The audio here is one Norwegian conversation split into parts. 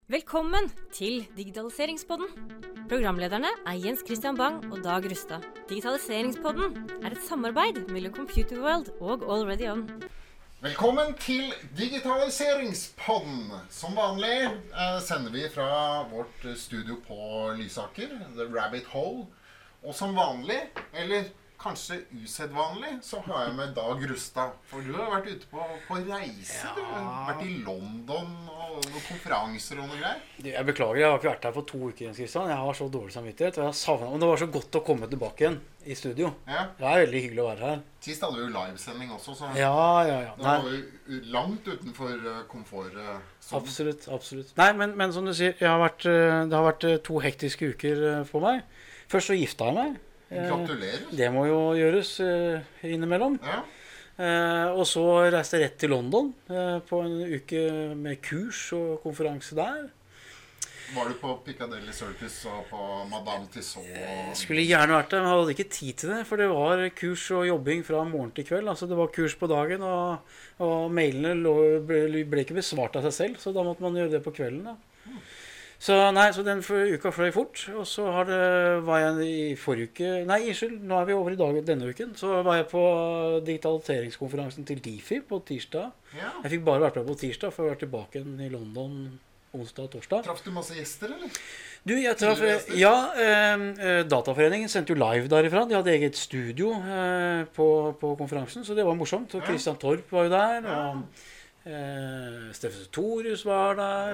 Velkommen til Digitaliseringspodden. Programlederne er Jens Christian Bang og Dag Rustad. Digitaliseringspodden er et samarbeid mellom Computerworld og Already On. Velkommen til Digitaliseringspodden. Som vanlig sender vi fra vårt studio på Lysaker, The Rabbit Hole. Og som vanlig, eller kanskje usedvanlig, så har jeg med Dag Rustad. For du har vært ute på reise, ja. Du har vært i London og noen konferanser og noe greier. Jeg beklager, jeg har ikke vært her på 2 uker, Jens Christian. Jeg har så dårlig samvittighet, og jeg har savnet. Men det var så godt å komme tilbake igjen i studio. Ja. Det er veldig hyggelig å være her. Sist hadde vi jo livesending også, så ja. Det var jo langt utenfor komfort. Absolutt. Nei, men som du sier, det har vært 2 hektiske uker på meg. Først så gifta jeg meg. Gratulerer. Det må jo gjøres innimellom. Ja. Og så reiste jeg rett til London på en uke med kurs og konferanse der. Var du på Piccadilly Circus og på Madame Tussauds? Jeg skulle gjerne vært der, men jeg hadde ikke tid til det. For det var kurs og jobbing fra morgen til kveld. Altså det var kurs på dagen, og mailene ble ikke besvart av seg selv. Så da måtte man gjøre det på kvelden da. Så den uka fløy fort, og så var jeg i forrige uke, nå er vi over i dag denne uken, så var jeg på digitaliseringskonferansen til DeFi på tirsdag. Ja. Jeg fikk bare vært med på tirsdag, for jeg var tilbake i London onsdag og torsdag. Traff du masse gjester, eller? Du, jeg traff, ja, Dataforeningen sendte jo live derifra, de hadde eget studio på konferansen, så det var morsomt, og Christian Torp var jo der, og Steffes Torius var der,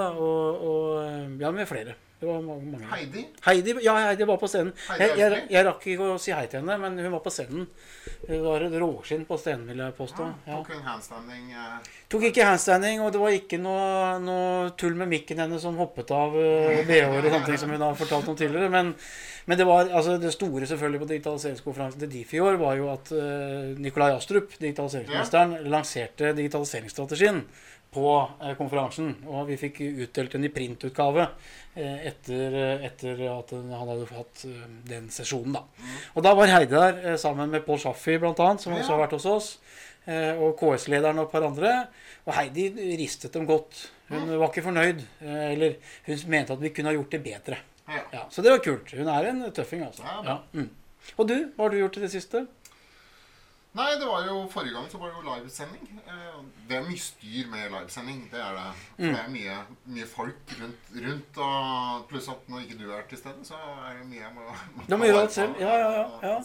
og med flere. Det var mange. Heidi var på scenen. Jeg rakk ikke å si hei til henne, men hun var på scenen. Det var et råskinn på scenen, vil jeg påstå. Ja. Tok hun handstanding? Tok ikke handstanding, og det var ikke noe tull med mikken henne som hoppet av BH-er og sånne ting som hun har fortalt om tidligere, men det var, altså det store selvfølgelig på digitaliseringskonferansen til DeFi i år var jo at Nikolai Astrup, digitaliseringsministeren, lanserte digitaliseringsstrategien på konferansen, og vi fikk utdelt den i printutgave etter at han hadde hatt den sesjonen da. Og da var Heidi der sammen med Paul Schaffi blant annet, som også har vært hos oss, og KS-lederen og et par andre, og Heidi ristet dem godt. Hun var ikke fornøyd, eller hun mente at vi kunne ha gjort det bedre. Ja, så det var kult. Hun er en tøffing, altså. Ja. Og du, hva har du gjort til det siste? Nei, det var jo forrige gang så var det jo livesending. Det er mye styr med livesending, det er det. For det er mye folk rundt, og pluss at når ikke du er til stede, så er det mye jeg må gjøre alt selv. Ja.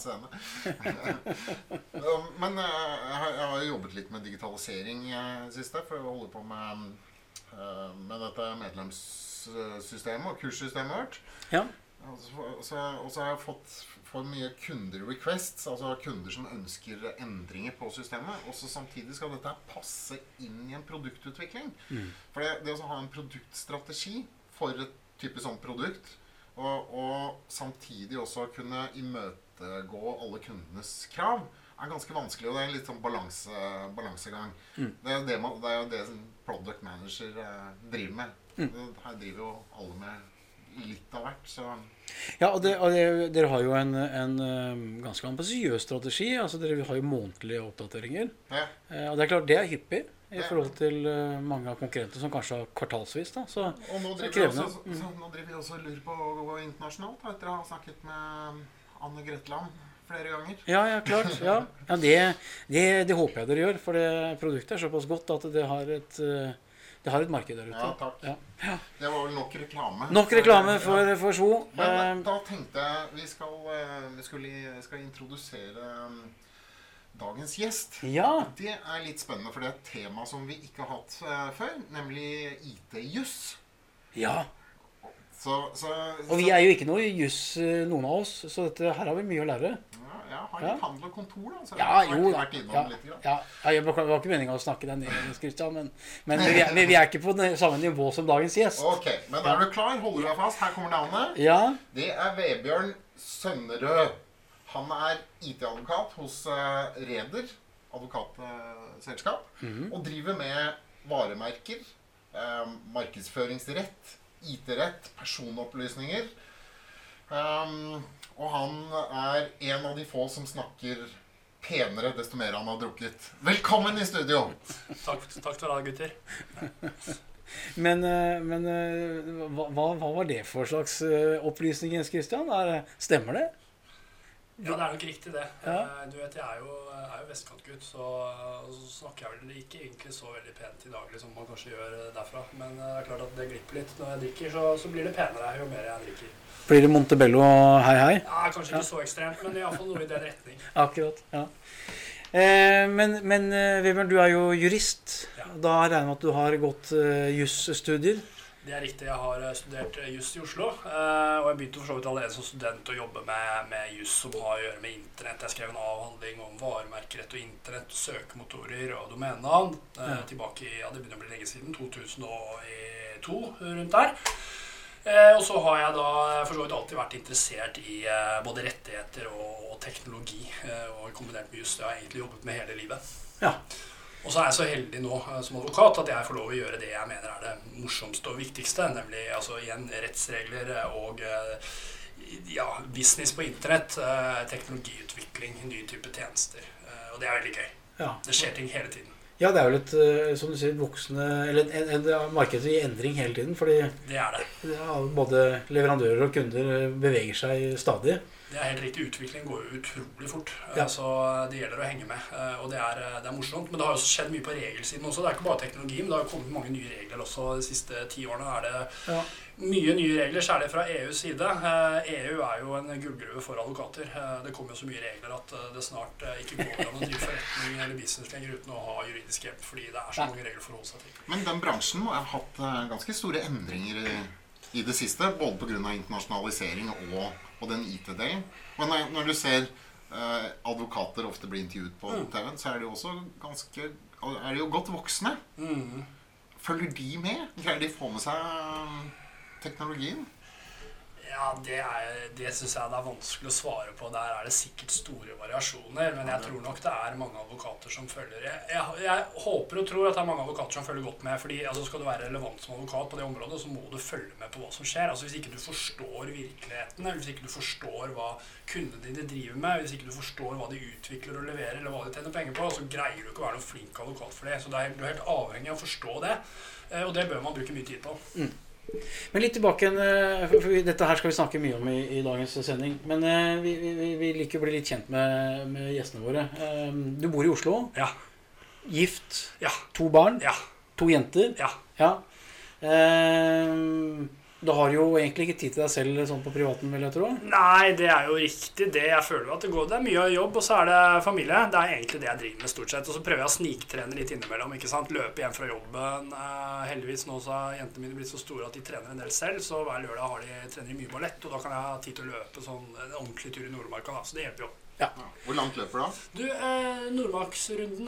Men jeg har jobbet litt med digitalisering siste, for jeg holder på med dette medlemssystemet og kurssystemet vårt. Ja. Og så har jeg fått mye kunderequests, altså kunder som ønsker endringer på systemet, og så samtidig skal dette passe inn i en produktutvikling. For det å ha en produktstrategi for et type sånt produkt, og samtidig også kunne imøtegå alle kundenes krav, er ganske vanskelig, og det er en litt sånn balansegang. Det er jo det som product manager driver med. Her driver jo alle med litt av hvert, så... Ja, og dere har jo en ganske ambisiøs strategi, altså dere har jo månedlige oppdateringer. Ja. Og det er klart, det er hyppig i forhold til mange av konkurrenter som kanskje har kvartalsvis da, så... Og nå driver vi også lurer på å gå internasjonalt, etter å ha snakket med Anne Gretland flere ganger. Ja, klart, ja. Det håper jeg dere gjør, for det produktet er såpass godt at det har et marked der ute. Ja, takk. Ja. Det var vel nok reklame. Nok reklame for så. Men da tenkte jeg vi skal introdusere dagens gjest. Ja. Det er litt spennende, for det er et tema som vi ikke har hatt før, nemlig IT-juss. Ja. Og vi er jo ikke noe juss, noen av oss, så her har vi mye å lære. Ja, har litt handel og kontor da, så vært innom litt. Det var ikke meningen å snakke deg ned, Christian, men vi er ikke på samme nivå som dagens gjest. Ok, men er du klar? Holder deg fast? Her kommer navnet. Ja. Det er Vebjørn Sønnerød. Han er IT-advokat hos Reder, advokatselskap, og driver med varemerker, markedsføringsrett, IT-rett, personopplysninger. Og han er en av de få som snakker penere desto mer han har drukket. Velkommen i studio! Takk for det, gutter. Men hva var det for slags opplysning, Jens Christian? Stemmer det? Ja, det nok riktig det. Ja. Du vet, jeg er jo vestkantgutt, så snakker jeg vel ikke egentlig så veldig pent i daglig som man kanskje gjør derfra. Men det klart at det glipper litt. Når jeg drikker, så blir det penere jo mer jeg drikker. Blir det Montebello hei? Ja, kanskje ikke så ekstremt, men i hvert fall noe i den retning. Akkurat, ja. Men Vebjørn, du jo jurist. Ja. Da regner jeg med at du har gått jusstudier. Det riktig, jeg har studert juss i Oslo, og jeg begynte for så vidt allerede som student å jobbe med juss som har å gjøre med internett. Jeg skrev en avhandling om varemerkerett og internett, søkemotorer og domenenavn, tilbake i, det begynner å bli lenge siden, 2002 rundt der. Og så har jeg da for så vidt alltid vært interessert i både rettigheter og teknologi, og kombinert med juss. Det har jeg egentlig jobbet med hele livet. Ja. Og så jeg så heldig nå som advokat at jeg får lov å gjøre det jeg mener det morsomste og viktigste, nemlig igjen rettsregler og business på internett, teknologiutvikling, nye typer tjenester. Og det veldig gøy. Ja. Det skjer ting hele tiden. Ja, det jo litt, som du sier, voksne, eller en marked i endring hele tiden, fordi det det. Både leverandører og kunder beveger seg stadig. Det helt riktig. Utviklingen går jo utrolig fort, så det gjelder å henge med, og det det morsomt. Men det har jo skjedd mye på regelsiden også. Det ikke bare teknologi, men det har kommet mange nye regler også. De siste 10 årene det mye nye regler, særlig fra EUs side. EU jo en gullgruve for advokater. Det kommer jo så mye regler at det snart ikke går an å drive forretning eller business lenger uten å ha juridisk hjelp, fordi det så mange regler for å holde seg til. Men den bransjen må ha hatt ganske store endringer i det siste, både på grunn av internasjonalisering og den IT-delen. Men når du ser advokater ofte bli intervjuet på TV, så de også ganske, de jo godt voksne. Følger de med? Greier de få med seg teknologien? Ja, det synes jeg det vanskelig å svare på. Der det sikkert store variasjoner, men jeg tror nok det mange advokater som følger. Jeg håper og tror at det mange advokater som følger godt med, fordi skal du være relevant som advokat på det området, så må du følge med på hva som skjer. Hvis ikke du forstår virkeligheten, eller hvis ikke du forstår hva kundene dine driver med, hvis ikke du forstår hva de utvikler og leverer, eller hva de tjener penger på, så greier du ikke å være noen flink advokat for det. Så du helt avhengig av å forstå det, og det bør man bruke mye tid på. Men litt tilbake, for dette her skal vi snakke mye om i dagens sending, men vi liker å bli litt kjent med gjestene våre. Du bor i Oslo, gift, 2 barn, 2 jenter. Du har jo egentlig ikke tid til deg selv sånn på privaten, vil jeg tro. Nei, det jo riktig det. Jeg føler at det går. Det mye jobb, og så det familie. Det egentlig det jeg driver med stort sett. Og så prøver jeg å sniktrene litt innimellom, ikke sant? Løpe hjem fra jobben. Heldigvis nå så har jentene mine blitt så store at de trener en del selv, så hver lørdag trener de mye ballett, og da kan jeg ha tid til å løpe sånn en ordentlig tur i Nordmarka, da. Så det hjelper jo. Ja. Hvor langt løper da? Du, Nordmarksrunden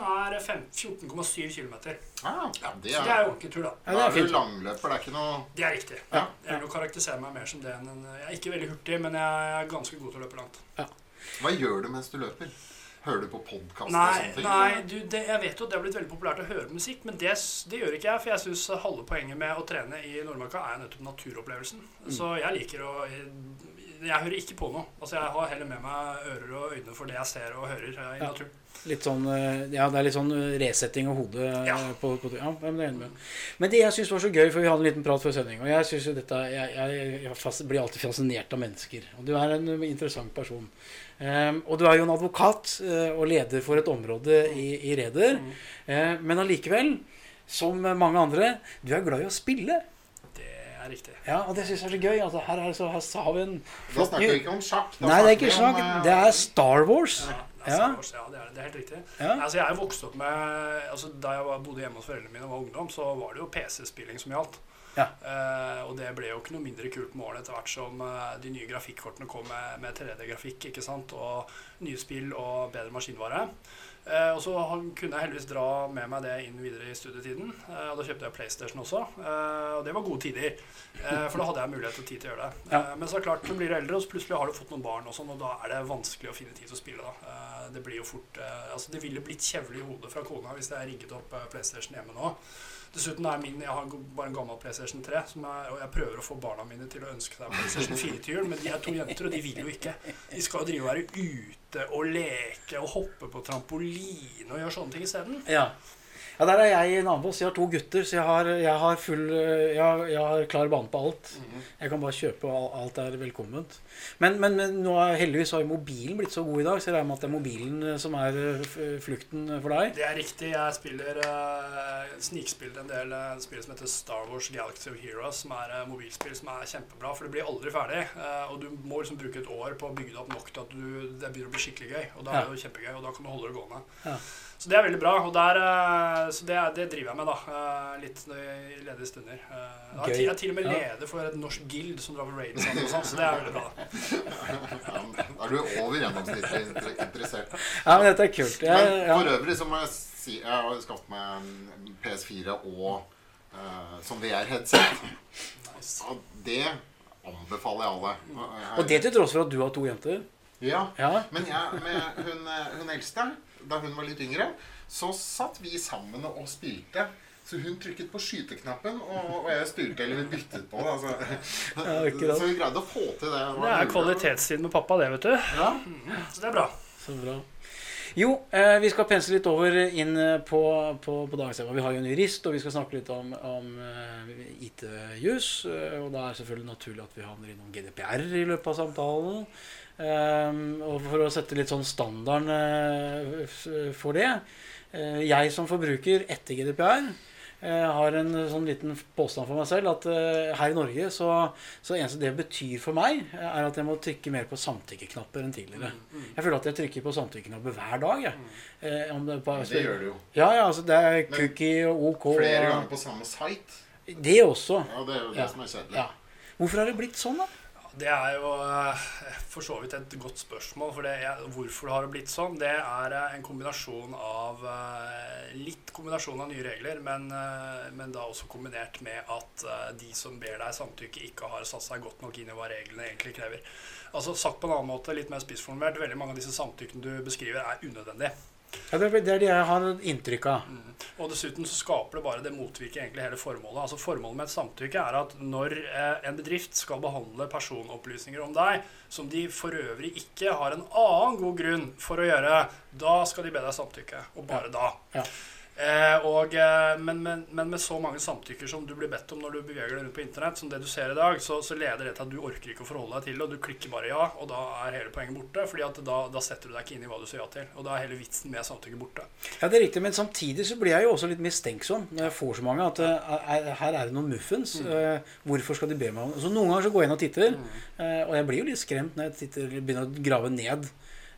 14,7 kilometer. Det så det jo ordentlig tur da. Da du langløper, det ikke noe... Det riktig. Ja. Jeg vil jo karakterisere meg mer som det enn jeg ikke veldig hurtig, men jeg ganske god til å løpe langt. Ja. Hva gjør du mens du løper? Hører du på podcast og sånne ting? Nei, jeg vet jo at det har blitt veldig populært å høre musikk, men det gjør ikke jeg, for jeg synes halve poenget med å trene i Nordmarka nettopp naturopplevelsen. Så jeg liker å... Jeg hører ikke på noe. Jeg har heller med meg ører og øyne for det jeg ser og hører i naturen. Litt sånn, det litt sånn resetting av hodet på men det med. Men det jeg synes var så gøy, for vi hadde en liten prat før sending, og jeg synes jo dette, jeg blir alltid fascinert av mennesker, og du en interessant person. Og du jo en advokat og leder for et område i Reder, men allikevel, som mange andre, du glad i å spille. Riktig. Ja, og det synes jeg så gøy. Altså, her har vi en flott... Da snakker vi ikke om sjakk. Nei, det ikke sjakk. Det Star Wars. Star Wars, det helt riktig. Ja. Jeg vokst opp med... da jeg bodde hjemme hos foreldrene mine og var ungdom, så var det jo PC-spilling som gjaldt. Ja. Og det ble jo ikke noe mindre kult med årene etter hvert som de nye grafikkortene kom med 3D-grafikk, ikke sant? Og nye spill og bedre maskinvare. Og så kunne jeg heldigvis dra med meg det inn videre i studietiden, og da kjøpte jeg PlayStation også, og det var gode tider, for da hadde jeg mulighet og tid til å gjøre det. Men så klart, så blir du eldre, og så plutselig har du fått noen barn og sånn, og da det vanskelig å finne tid til å spille da. Det blir jo fort, det ville blitt kjevlig i hodet fra kona hvis jeg rigget opp PlayStation hjemme nå. Dessuten jeg har bare en gammel PlayStation 3, og jeg prøver å få barna mine til å ønske seg PlayStation 4 til jul, men de 2 jenter, og de vil jo ikke. De skal drive og være ute og leke og hoppe på trampoline og gjøre sånne ting i stedet. Ja, Ja, der jeg en annen boss. Jeg har 2 gutter, så jeg har klar bane på alt. Jeg kan bare kjøpe, og alt velkomment. Men nå heldigvis har jo mobilen blitt så god i dag, så jeg regner med at det mobilen som flukten for deg. Det riktig. Jeg spiller snikspiller en del spill som heter Star Wars Galaxy of Heroes, som mobilspill som kjempebra, for det blir aldri ferdig. Og du må liksom bruke et år på å bygge det opp nok til at det begynner å bli skikkelig gøy. Og da det jo kjempegøy, og da kan du holde det gående. Ja. Så det veldig bra, og så det driver jeg med da, litt i ledige stunder. Jeg til og med leder for et norsk guild som drar på raids og sånn, så det veldig bra. Da du over gjennomsnittlig interessert. Ja, men dette kult. Men for øvrig så må jeg si, jeg har skaffet meg PS4 og som VR-headset. Nice. Og det anbefaler jeg alle. Og det til tross for at du har 2 jenter? Ja. Men hun eldste, da hun var litt yngre, så satt vi sammen og spilte. Så hun trykket på skyteknappen, og jeg styrte eller byttet på det. Så vi greide å få til det. Det kvalitetstid med pappa, det, vet du. Ja. Så det bra. Så bra. Jo, vi skal pense litt over inn på dagens tema. Vi har jo en jurist, og vi skal snakke litt om IT-jus. Og da selvfølgelig naturlig at vi havner innom GDPR i løpet av samtalen. Og for å sette litt sånn standarden for det. Jeg som forbruker etter GDPR har en sånn liten påstand for meg selv at her i Norge så eneste det betyr for meg at jeg må trykke mer på samtykkeknapper enn tidligere. Jeg føler at jeg trykker på samtykkeknapper hver dag. Det gjør du jo. Ja, altså det cookie og OK. Flere ganger på samme site. Det også. Ja, det jo det som kjedelig. Ja. Hvorfor har det blitt sånn da? Det jo for så vidt et godt spørsmål, for hvorfor det har blitt sånn, det en kombinasjon av litt kombinasjon av nye regler, men da også kombinert med at de som ber deg samtykke ikke har satt seg godt nok inn i hva reglene egentlig krever. Altså sagt på en annen måte, litt mer spissformulert, veldig mange av disse samtykkene du beskriver unødvendige. Ja, det det jeg har inntrykk av. Og dessuten så skaper det bare det motvirker egentlig hele formålet. Altså formålet med et samtykke at når en bedrift skal behandle personopplysninger om deg, som de for øvrig ikke har en annen god grunn for å gjøre, da skal de be deg samtykke, og bare da. Ja. Men med så mange samtykker som du blir bedt om når du beveger deg rundt på internett, som det du ser i dag, så leder det til at du orker ikke å forholde deg til det, og du klikker bare ja, og da hele poenget borte, fordi at da setter du deg ikke inn i hva du sier ja til, og da hele vitsen med samtykke borte. Ja, det riktig, men samtidig så blir jeg jo også litt mistenksom når jeg får så mange at her det noen muffins. Hvorfor skal de be meg om? Så noen ganger så går jeg inn og titter, og jeg blir jo litt skremt når jeg begynner å grave ned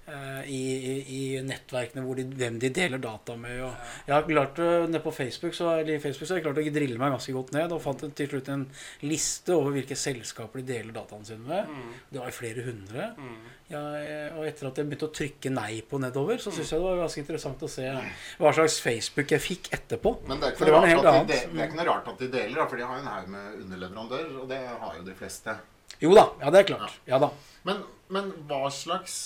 i nettverkene hvem de deler data med, og jeg har klart nede på Facebook så har jeg klart å drille meg ganske godt ned og fant til slutt en liste over hvilke selskaper de deler dataene sine med. Det var flere hundre. Og etter at jeg begynte å trykke nei på nedover, så synes jeg det var ganske interessant å se hva slags Facebook jeg fikk etterpå. Men det ikke noe rart at de deler da, for de har en haug med underleverandører, og det har jo de fleste. Jo da, ja det klart. Ja da. Men hva slags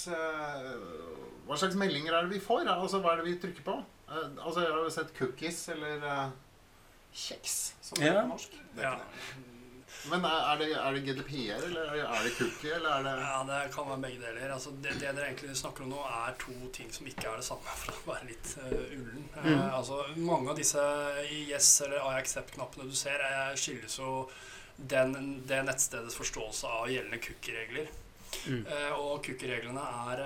meldinger det vi får? Altså, hva det vi trykker på? Altså, jeg har jo sett cookies, eller kjeks, som det på norsk. Det Men det GDPR, eller det cookie, eller det... Ja, det kan være begge deler. Altså, det dere egentlig snakker om nå 2 ting som ikke det samme, for å være litt ullen. Altså, mange av disse yes eller I accept-knappene du ser, skyldes jo det nettstedets forståelse av gjeldende cookie-regler. Og cookie-reglene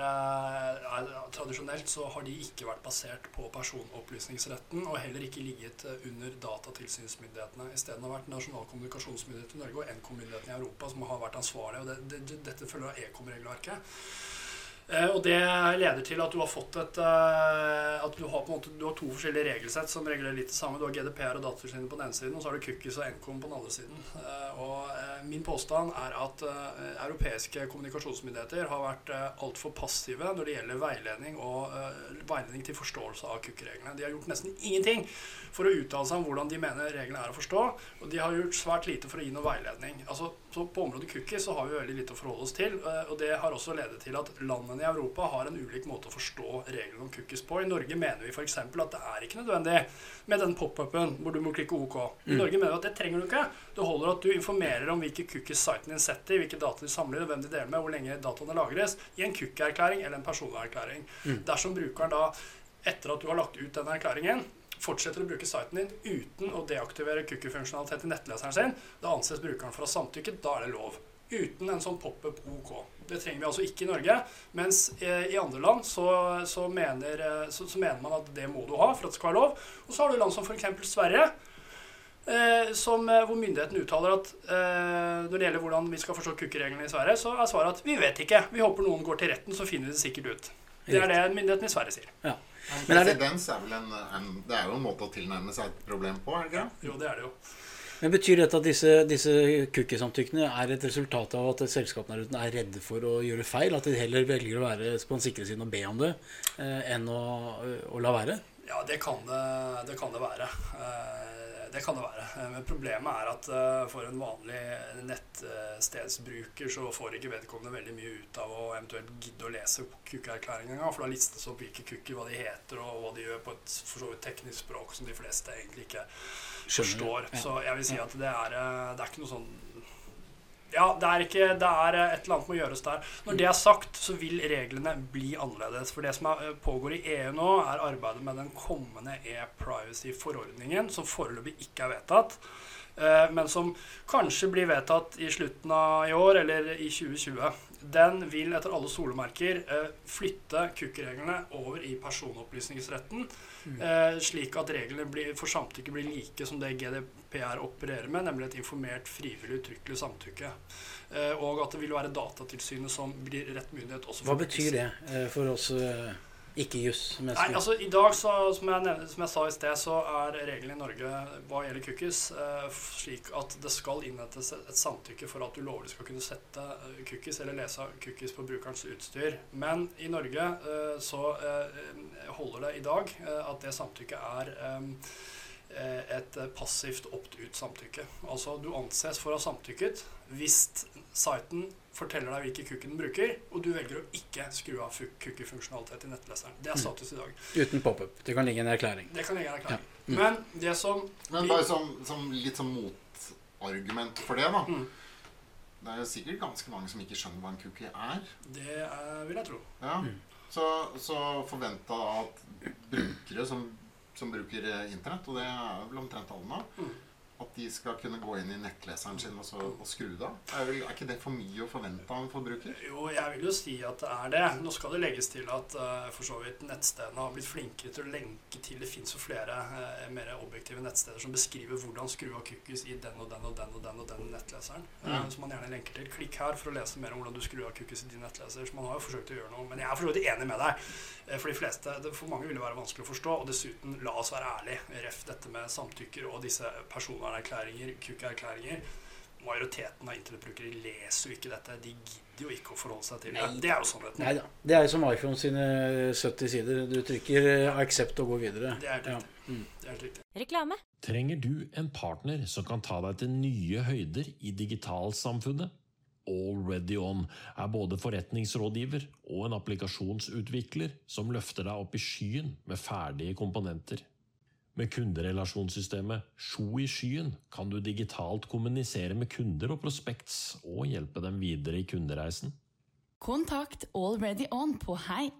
tradisjonelt så har de ikke vært basert på personopplysningsretten og heller ikke ligget under datatilsynsmyndighetene. I stedet har vært Nasjonal kommunikasjonsmyndighet i Norge og NK-myndigheten i Europa som har vært ansvarlige, og dette følger av ECOM-regelverket. Og det leder til at du har fått at du har 2 forskjellige regelsett som regulerer litt det samme. Du har GDPR og datatilsynet på den ene siden, og så har du cookies og NCOM på den andre siden. Og min påstand at europeiske kommunikasjonsmyndigheter har vært alt for passive når det gjelder veiledning til forståelse av cookie-reglene. De har gjort nesten ingenting for å uttale seg om hvordan de mener reglene å forstå, og de har gjort svært lite for å gi noe veiledning. Altså, så på området cookies så har vi veldig lite å forholde oss til, og det har også ledet til at landene i Europa har en ulik måte å forstå reglene om cookies på. I Norge mener vi for eksempel at det ikke nødvendig med den pop-upen hvor du må klikke OK. I Norge mener vi at det trenger du ikke. Det holder at du informerer om hvilke cookies siten din setter, hvilke data de samler, hvem de deler med, hvor lenge dataene lagres, i en cookie-erklæring eller en personerklæring. Dersom brukeren da, etter at du har lagt ut den erklæringen, fortsetter å bruke siten din uten å deaktivere cookie-funksjonalitet i nettleseren sin, da anses brukeren for å ha samtykket, da det lov. Uten en sånn pop-up OK. Det trenger vi altså ikke i Norge, mens i andre land så mener man at det må du ha for at det skal være lov. Og så har du land som for eksempel Sverige, hvor myndigheten uttaler at når det gjelder hvordan vi skal forstå cookie-reglene i Sverige, så svaret at vi vet ikke. Vi håper noen går til retten, så finner vi det sikkert ut. Det det myndigheten i Sverige sier. Ja. Men presedens vel det jo en måte å tilnærme seg et problem på, det ikke? Jo, det det jo. Men betyr dette at disse cookie-samtykkene et resultat av at selskapene redde for å gjøre feil? At de heller velger å være på den sikre siden og be om det, enn å la være? Ja, det kan det være. Det kan det være. Men problemet at for en vanlig nettstedsbruker så får ikke vedkommende veldig mye ut av å eventuelt gidde å lese cookie-erklæringen, for da listes opp hvilke cookie, hva de heter og hva de gjør på et for så vidt teknisk språk som de fleste egentlig ikke forstår. Ja. Så jeg vil si at det ikke noe sånn. Ja, det et eller annet må gjøres der. Når det sagt, så vil reglene bli annerledes. For det som pågår i EU nå, arbeidet med den kommende e-privacy-forordningen, som foreløpig ikke vedtatt, men som kanskje blir vedtatt i slutten av i år, eller i 2020. Den vil etter alle solemerker flytte cookie-reglene over i personopplysningsretten, slik at reglene for samtykke blir like som det GDPR opererer med, nemlig et informert, frivillig, uttrykkelig samtykke. Og at det vil være Datatilsynet som blir rett myndighet også. Hva betyr det for oss ikke just? Nei, altså i dag, som jeg sa i sted, så reglene i Norge hva gjelder cookies slik at det skal innhentes et samtykke for at du lovlig skal kunne sette cookies eller lese cookies på brukerens utstyr. Men i Norge så holder det i dag at det samtykket et passivt opt-ut-samtykke. Altså du anses for å ha samtykket hvis siten forteller deg hvilke cookie den bruker, og du velger å ikke skru av cookie-funksjonalitet i nettleseren. Det status i dag. Uten pop-up. Det kan ligge en erklæring. Det kan ligge en erklæring. Ja. Men det som... Men bare som litt som motargument for det da. Det jo sikkert ganske mange som ikke skjønner hva en cookie Det vil jeg tro. Ja. Så forventa at brukere som bruker internett, og det vel omtrent alle nå, at de skal kunne gå inn i nettleseren sin og skru det av. Ikke det for mye å forvente av en forbruker? Jo, jeg vil jo si at det det. Nå skal det legges til at for så vidt nettstedene har blitt flinkere til å lenke til. Det finnes jo flere mer objektive nettsteder som beskriver hvordan skru av cookies i den og den og den og den og den nettleseren. Som man gjerne lenker til. Klikk her for å lese mer om hvordan du skrur av cookies i din nettleser. Så man har jo forsøkt å gjøre noe, men jeg for så vidt enig med deg. For de fleste, for mange vil det være vanskelig å forstå, og dessuten, la oss være ærlige, ref dette med samtykker og disse personvernerklæringer, cookie-erklæringer. Majoriteten av internettbrukere leser jo ikke dette, de gidder jo ikke å forholde seg til det. Det jo sannheten. Neida, det jo som iPhone sine 70 sider, du trykker accept og går videre. Det helt riktig. Det helt riktig. Reklame. Trenger du en partner som kan ta deg til nye høyder i digitalsamfunnet? Already On både forretningsrådgiver og en applikasjonsutvikler som løfter deg opp i skyen med ferdige komponenter. Med kunderelasjonssystemet Sjo i skyen kan du digitalt kommunisere med kunder og prospects og hjelpe dem videre i kundereisen. Kontakt Already On på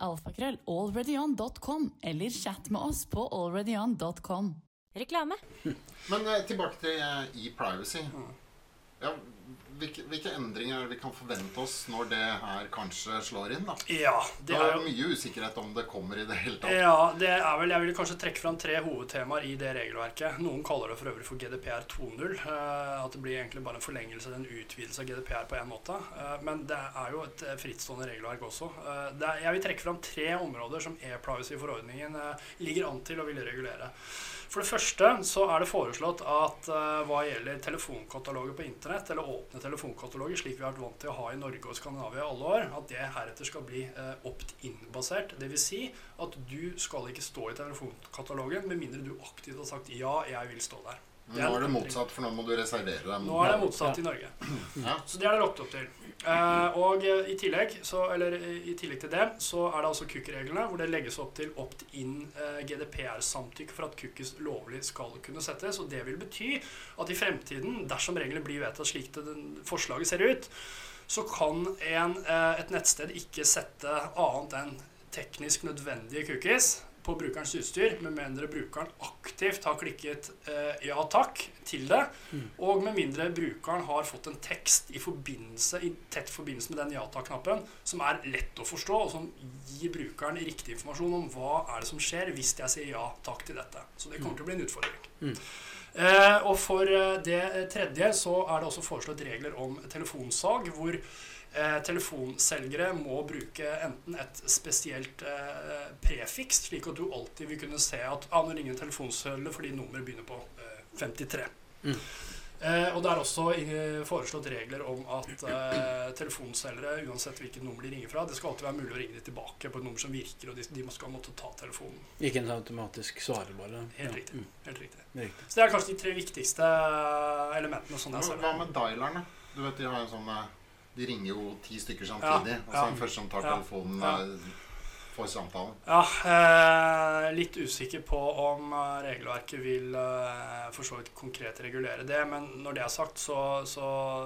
alreadyon.com eller chat med oss på alreadyon.com. Reklame. Men tilbake til e-privacy. Ja, hvilke endringer vi kan forvente oss når det her kanskje slår inn da? Ja, det jo mye usikkerhet om det kommer i det hele tatt. Ja, det vel, jeg vil kanskje trekke frem 3 hovedtemaer i det regelverket. Noen kaller det for øvrig for GDPR 2.0, at det blir egentlig bare en forlengelse, en utvidelse av GDPR på en måte. Men det jo et frittstående regelverk også. Jeg vil trekke frem 3 områder som e-privacy-forordningen ligger an til å ville regulere. For det første så det foreslått at hva gjelder telefonkataloger på internett, eller åpne telefonkataloger, slik vi har vært vant til å ha i Norge og Skandinavia i alle år, at det heretter skal bli opt-in-basert. Det vil si at du skal ikke stå i telefonkatalogen, med mindre du aktivt har sagt ja, jeg vil stå der. Nå det motsatt, for nå må du reservere deg. Nå det motsatt i Norge. Ja. Så det det lagt opp til. Og i tillegg til det, så det altså cookie-reglene, hvor det legges opp til opt-in GDPR-samtykke for at cookies lovlig skal kunne settes. Og det vil bety at i fremtiden, dersom reglene blir vedtatt slik forslaget ser ut, så kan et nettsted ikke sette annet enn teknisk nødvendige cookies på brukerens utstyr, med mindre brukeren aktivt har klikket ja takk til det, og med mindre brukeren har fått en tekst i tett forbindelse med den ja takk-knappen, som lett å forstå, og som gir brukeren riktig informasjon om hva det som skjer hvis jeg sier ja takk til dette. Så det kommer til å bli en utfordring. Og for det tredje så det også foreslått regler om telefonsalg, hvor telefonselgere må bruke enten et spesielt prefiks, slik at du alltid vil kunne se at nå ringer en telefonsølle fordi nummeret begynner på 53. Og det også foreslått regler om at telefonselgere, uansett hvilket nummer de ringer fra, det skal alltid være mulig å ringe de tilbake på et nummer som virker, og de skal måtte ta telefonen. Ikke en automatisk svarer bare. Helt riktig. Så det kanskje de 3 viktigste elementene. Sånn jeg ser det. Hva med dialerne? Du vet, de har en sånn... De ringer jo 10 stykker samtidig, og så den første som tar telefonen får samtalen. Ja, litt usikker på om regelverket vil for så vidt konkret regulere det, men når det sagt, så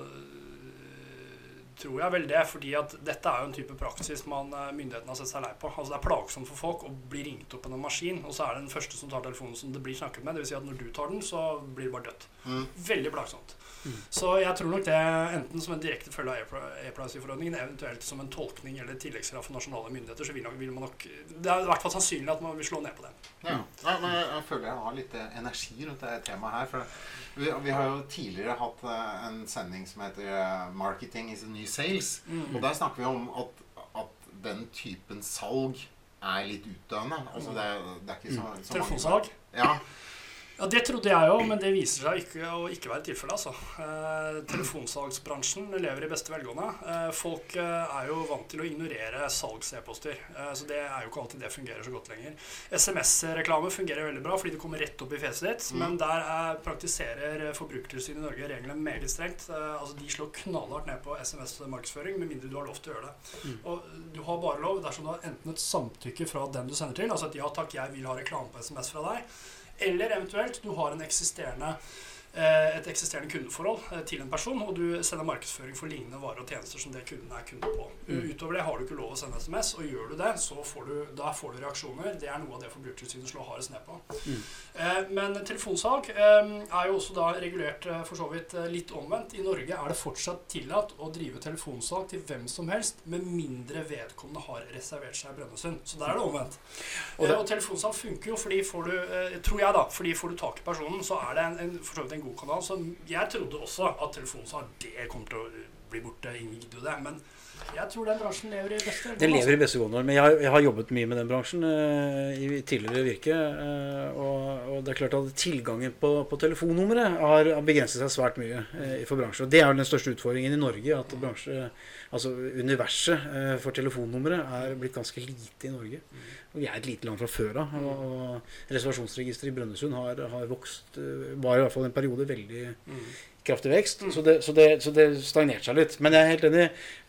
tror jeg vel det, fordi at dette jo en type praksis myndighetene har sett seg lei på. Altså det plagsomt for folk å bli ringt opp på en maskin, og så det den første som tar telefonen som det blir snakket med, det vil si at når du tar den, så blir det bare dødt. Veldig plagsomt. Så jeg tror nok det enten som en direkte følge av e-privacy-forordningen, eventuelt som en tolkning eller tilleggskrav for nasjonale myndigheter, så vil man nok det I hvert fall sannsynlig at man vil slå ned på det. Ja, men jeg føler jeg har litt energi rundt det temaet her, for vi har jo tidligere hatt en sending som heter Marketing is the new sales, og der snakker vi om at den typen salg litt utdøende. Altså det ikke så telefonsalg? Ja. Ja, det trodde jeg jo, men det viser seg ikke være tilfellet, altså. Telefonsalgsbransjen lever I beste velgående. Folk jo vant til å ignorere salgs-e-poster, så det jo ikke alltid det fungerer så godt lenger. SMS-reklame fungerer veldig bra, fordi det kommer rett opp I fjeset ditt, men der praktiserer Forbrukertilsynet I Norge reglene meget strengt. Altså, de slår knallhardt ned på SMS-markedsføring, med mindre du har lov til å gjøre det. Og du har bare lov dersom du har enten et samtykke fra den du sender til, altså at ja takk, jeg vil ha reklame på SMS fra deg, eller eventuelt du har et eksisterende kundeforhold til en person, og du sender markedsføring for lignende varer og tjenester som det kunden kunde på. Utover det har du ikke lov å sende SMS, og gjør du det, så får du reaksjoner. Det noe av det Forbrukertilsynet slår hardest ned på. Men telefonsalg jo også da regulert for så vidt litt omvendt. I Norge det fortsatt tillatt å drive telefonsalg til hvem som helst, med mindre vedkommende har reservert seg I Brønnøysund. Så der det omvendt. Og telefonsalg funker jo fordi tror jeg da, fordi får du tak I personen, så det for så vidt en god kanal, så jeg trodde også at telefonsalg, det kommer til å bli borte, ingen gidder det, men jeg tror den bransjen lever I beste velgående. Den lever I beste velgående, men jeg har jobbet mye med den bransjen I tidligere virke, og det klart at tilgangen på telefonnumre har begrenset seg svært mye for bransjen, og det jo den største utfordringen I Norge, at altså universet for telefonnumre blitt ganske lite I Norge, og vi et lite land fra før av, og reservasjonsregisteret I Brønnøysund har vokst, var I hvert fall en periode veldig kraftig vekst, så det stagnerte seg litt. Men jeg helt enig,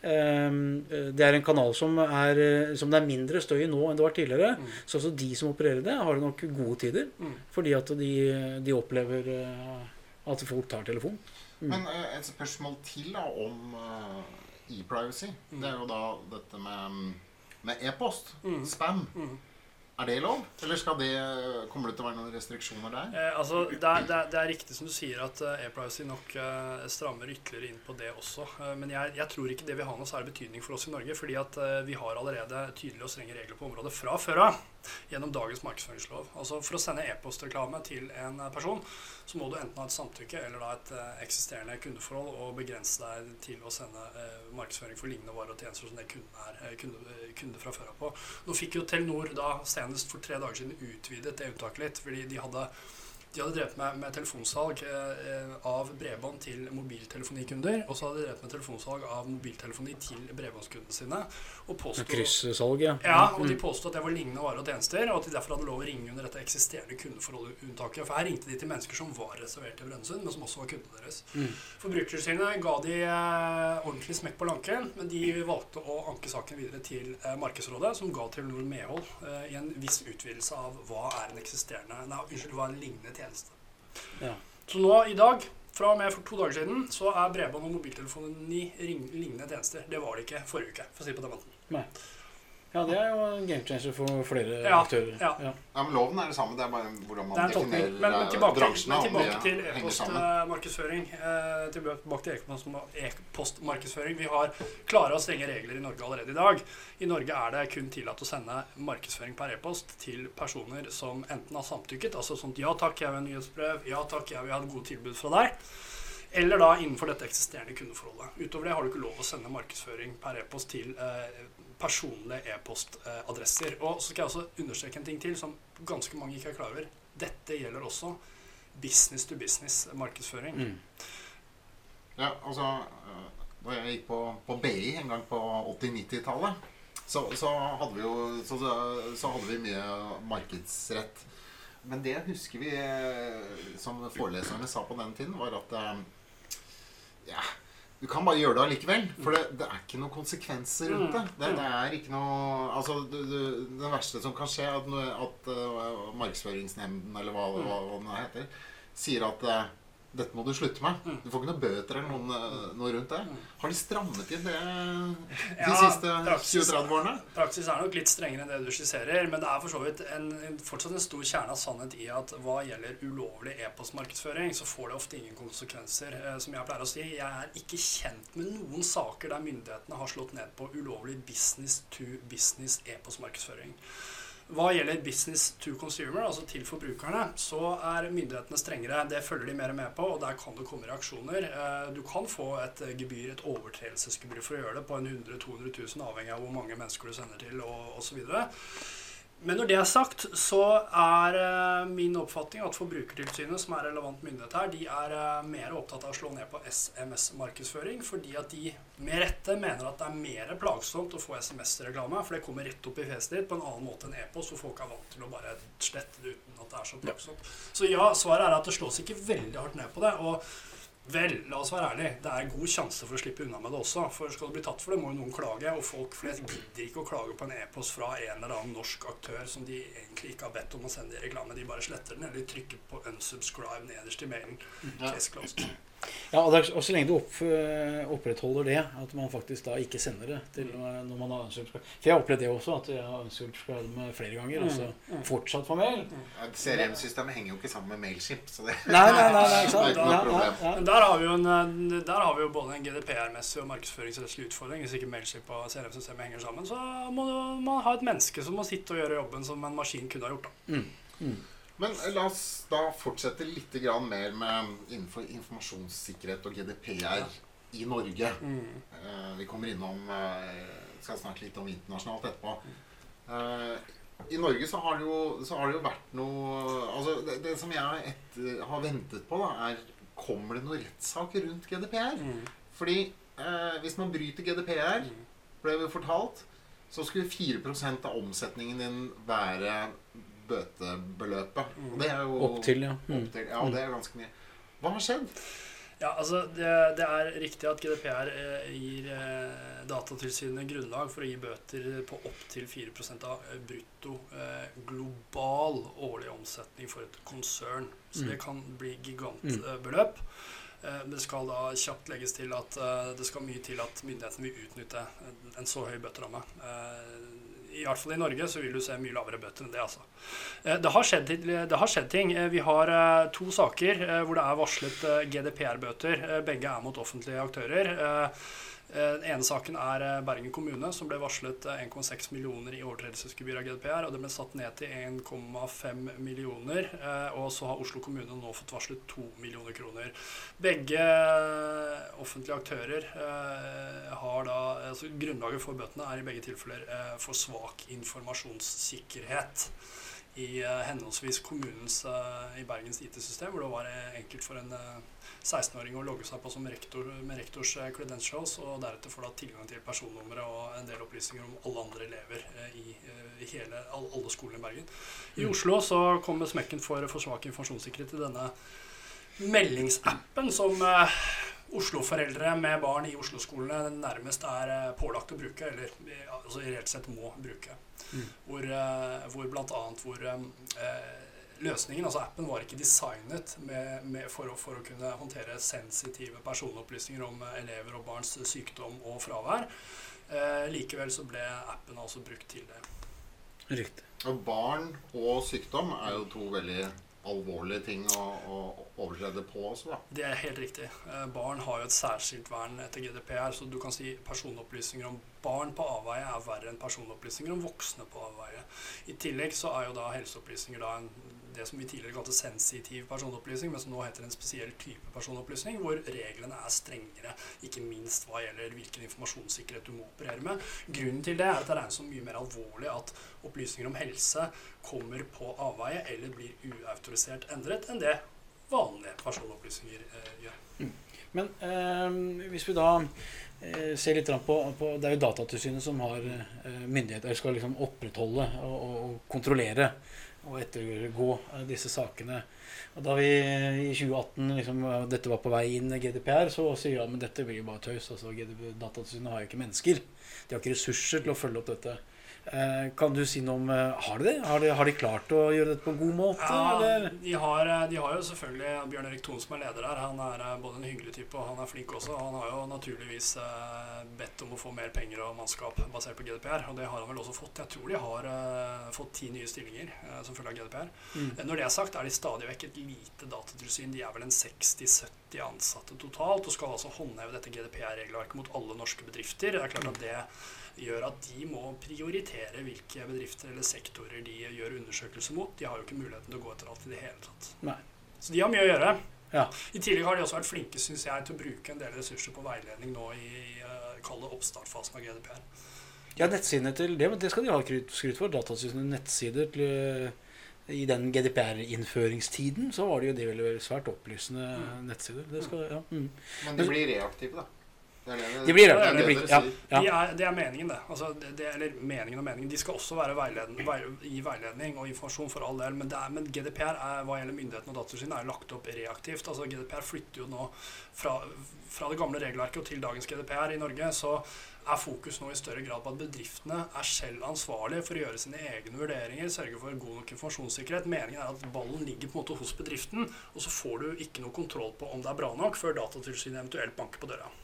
det en kanal som det mindre støy I nå enn det var tidligere, så også de som opererer det har nok gode tider, fordi at de opplever at folk tar telefon. Men et spørsmål til da, om e-privacy, det jo da dette med e-post, spam. Det lov? Eller kommer det til å være noen restriksjoner der? Altså, det riktig som du sier at e-privacy nok strammer ytterligere inn på det også. Men jeg tror ikke det vil ha noe særlig betydning for oss I Norge, fordi at vi har allerede tydelige og strenge regler på området fra før av, gjennom dagens markedsføringslov. Altså, for å sende e-postreklame til en person, så må du enten ha et samtykke eller da et eksisterende kundeforhold og begrense deg til å sende markedsføring for lignende varer og tjenester som det kunde fra før av på. Nå fikk jo Telenor da senest for 3 dager siden utvidet det unntaket litt, fordi de hadde drevet med telefonsalg av bredbånd til mobiltelefonikunder, og så hadde de drevet med telefonsalg av mobiltelefoni til bredbåndskundene sine. Kryssalg, ja. Ja, og de påstod at det var lignende varer og tjenester, og at de derfor hadde lov å ringe under dette eksisterende kundeforholdunntaket. For her ringte de til mennesker som var reservert I Brønnøysund, men som også var kundene deres. Forbrukertilsynet ga de ordentlig smekk på lanken, men de valgte å anke saken videre til Markedsrådet, som ga Telenor medhold I en viss utvidelse av hva en lignende tjeneste. Ja. Så nå I dag, fra og med for 2 dager siden, så bredbånd og mobiltelefoni lignende tjenester. Det var det ikke forrige uke, for å si på den måten. Nei. Ja, det jo en game changer for flere aktører. Ja, men loven det samme. Det bare hvordan man definerer bransjene. Men tilbake til e-postmarkedsføring. Tilbake til e-postmarkedsføring. Vi har klare og strenge regler i Norge allerede i dag. I Norge det kun tillatt å sende markedsføring per e-post til personer som enten har samtykket, altså sånt ja takk, jeg vil ha en nyhetsbrev, ja takk, jeg vil ha et godt tilbud fra deg, eller da innenfor dette eksisterende kundeforholdet. Utover det har du ikke lov å sende markedsføring per e-post til personlige e-postadresser. Og så skal jeg også understreke en ting til som ganske mange ikke klar over. Dette gjelder også business-to-business markedsføring. Ja, altså, da jeg gikk på BI en gang på 80-90-tallet, så hadde vi mye markedsrett. Men det husker vi, som foreleserne sa på den tiden, var at du kan bare gjøre det allikevel, for det ikke noen konsekvenser rundt det. Det ikke noe, altså det verste som kan skje at markedsføringsnemnden, eller hva den heter, sier at dette må du slutte med. Du får ikke noe bøter eller noe rundt det. Har de strammet inn det de siste 20-30 årene? Praksis nok litt strengere enn det du skisserer, men det for så vidt fortsatt en stor kjerne av sannhet i at hva gjelder ulovlig e-postmarkedsføring, så får det ofte ingen konsekvenser. Som jeg pleier å si, jeg ikke kjent med noen saker der myndighetene har slått ned på ulovlig business-to-business e-postmarkedsføring. Hva gjelder business to consumer, altså til forbrukerne, så myndighetene strengere. Det følger de mer med på, og der kan det komme reaksjoner. Du kan få et gebyr, et overtredelsesgebyr for å gjøre det på 100-200 000, avhengig av hvor mange mennesker du sender til, og så videre. Men når det sagt, så min oppfatning at Forbrukertilsynet, som relevant myndighet her, de mer opptatt av å slå ned på SMS-markedsføring, fordi at de med rette mener at det mer plagsomt å få SMS-reklame, for det kommer rett opp i fjeset ditt på en annen måte enn e-post, hvor folk vant til å bare slette det uten at det så plagsomt. Så ja, svaret at det slås ikke veldig hardt ned på det, og vel, la oss være ærlig, det god sjanse for å slippe unna med det også, for skal du bli tatt for det, må jo noen klage, og folk flest gidder ikke å klage på en e-post fra en eller annen norsk aktør som de egentlig ikke har bedt om å sende i reklame, de bare sletter den, eller trykker på unsubscribe nederst i mailen. Case closed. Ja, og så lenge du opprettholder det, at man faktisk da ikke sender det til når man har unsubscribe. For jeg har opplevd det også, at jeg har unsubscribe med flere ganger, og så fortsatt for mail. CRM-systemet henger jo ikke sammen med Mailchimp, så det Nei, ikke sant? Men der har vi jo både en GDPR-messig og markedsføringsrettslig utfordring. Hvis ikke Mailchimp og CRM-systemet henger sammen, så må man ha et menneske som må sitte og gjøre jobben som en maskin kunne ha gjort da. Men la oss da fortsette litt mer med innenfor informasjonssikkerhet og GDPR i Norge. Vi kommer innom, skal snakke litt om internasjonalt etterpå. I Norge så har det jo vært noe, altså det som jeg har ventet på da, kommer det noen rettssaker rundt GDPR? Fordi hvis man bryter GDPR, ble vi fortalt, så skulle 4% av omsetningen din være bøtebeløpet. Og det jo opptil, ja. Ja, og det ganske mye. Hva har skjedd? Ja, altså det riktig at GDPR gir Datatilsynet grunnlag for å gi bøter på opp til 4% av brutto global årlig omsetning for et konsern. Så det kan bli gigantbeløp. Det skal da kjapt legges til at det skal mye til at myndigheten vil utnytte en så høy bøteramme. I hvert fall i Norge så vil du se mye lavere bøter enn det, altså. Det har skjedd ting. Vi har 2 saker hvor det varslet GDPR-bøter. Begge mot offentlige aktører. Den ene saken Bergen kommune, som ble varslet 1,6 millioner i overtredelsesgebyr av GDPR, og det ble satt ned til 1,5 millioner, og så har Oslo kommune nå fått varslet 2 millioner kroner. Begge offentlige aktører har da, altså grunnlaget for bøtene i begge tilfeller for svak informasjonssikkerhet i henholdsvis kommunens i Bergens IT-system, hvor det var enkelt for en 16-åring å logge seg på som rektor med rektors credentials, og deretter får da tilgang til personnummer og en del opplysninger om alle andre elever i alle skolene i Bergen. I Oslo så kom smekken for svak informasjonssikkerhet til denne meldingsappen som Oslo-foreldre med barn i Oslo-skolene nærmest pålagt å bruke, eller altså reelt sett må bruke. Hvor blant annet løsningen, altså appen var ikke designet for å kunne håndtere sensitive personopplysninger om elever og barns sykdom og fravær. Likevel så ble appen altså brukt til det. Riktig. Og barn og sykdom jo to veldig alvorlige ting å overtrede på også, da. Det helt riktig. Barn har jo et særskilt vern etter GDPR, så du kan si personopplysninger om barn på avveie verre enn personopplysninger om voksne på avveie. I tillegg så jo da helseopplysninger da det som vi tidligere kalte sensitiv personopplysning, men som nå heter en spesiell type personopplysning, hvor reglene strengere, ikke minst hva gjelder hvilken informasjonssikkerhet du må operere med. Grunnen til det at det regnes som mye mer alvorlig at opplysninger om helse kommer på avveie eller blir uautorisert endret enn det vanlige personopplysninger gjør. Men hvis vi da ser litt på, det jo Datatilsynet som har myndigheter, skal liksom opprettholde og kontrollere og ettergå disse sakene. Og da vi i 2018 liksom, dette var på vei inn i GDPR, så sier men dette blir jo bare tøys. Altså, Datatilsynet har jo ikke mennesker. De har ikke ressurser til å følge opp dette. Kan du si noe om, har de det? Har de klart å gjøre dette på en god måte? Ja, de har jo selvfølgelig Bjørn Erik Thon som leder der. Han både en hyggelig type og han flink også. Han har jo naturligvis bedt om å få mer penger og mannskap basert på GDPR, og det har han vel også fått. Jeg tror de har fått 10 nye stillinger som følge av GDPR. Når det sagt, de stadig vekk et lite datatilsyn. De vel en 60-70 ansatte totalt, og skal altså håndheve dette GDPR-regelverket mot alle norske bedrifter. Det klart at det gjør at de må prioritere hvilke bedrifter eller sektorer de gjør undersøkelser mot. De har jo ikke muligheten til å gå etter alt i det hele tatt. Nei. Så de har mye å gjøre. Ja. I tillegg har de også vært flinke, synes jeg, til å bruke en del ressurser på veiledning nå i kalde oppstartfasen av GDPR. Ja, nettsidene til det skal de ha skryt for. Datatilsynets nettsider i den GDPR-innføringstiden, så var det jo veldig svært opplysende nettsider. Det skal, ja. Men de blir reaktive, da. Det blir meningen det. Altså, eller meningen og meningen. De skal også være i veiledning og informasjon for all del, men GDPR hva gjelder myndighetene og Datatilsynet lagt opp reaktivt. Altså GDPR flytter jo nå fra det gamle regelverket og til dagens GDPR i Norge, så fokus nå i større grad på at bedriftene selv ansvarlige for å gjøre sine egne vurderinger, sørge for god nok informasjonssikkerhet. Meningen at ballen ligger på en måte hos bedriften, og så får du ikke noe kontroll på om det bra nok før Datatilsynet eventuelt banker på døra.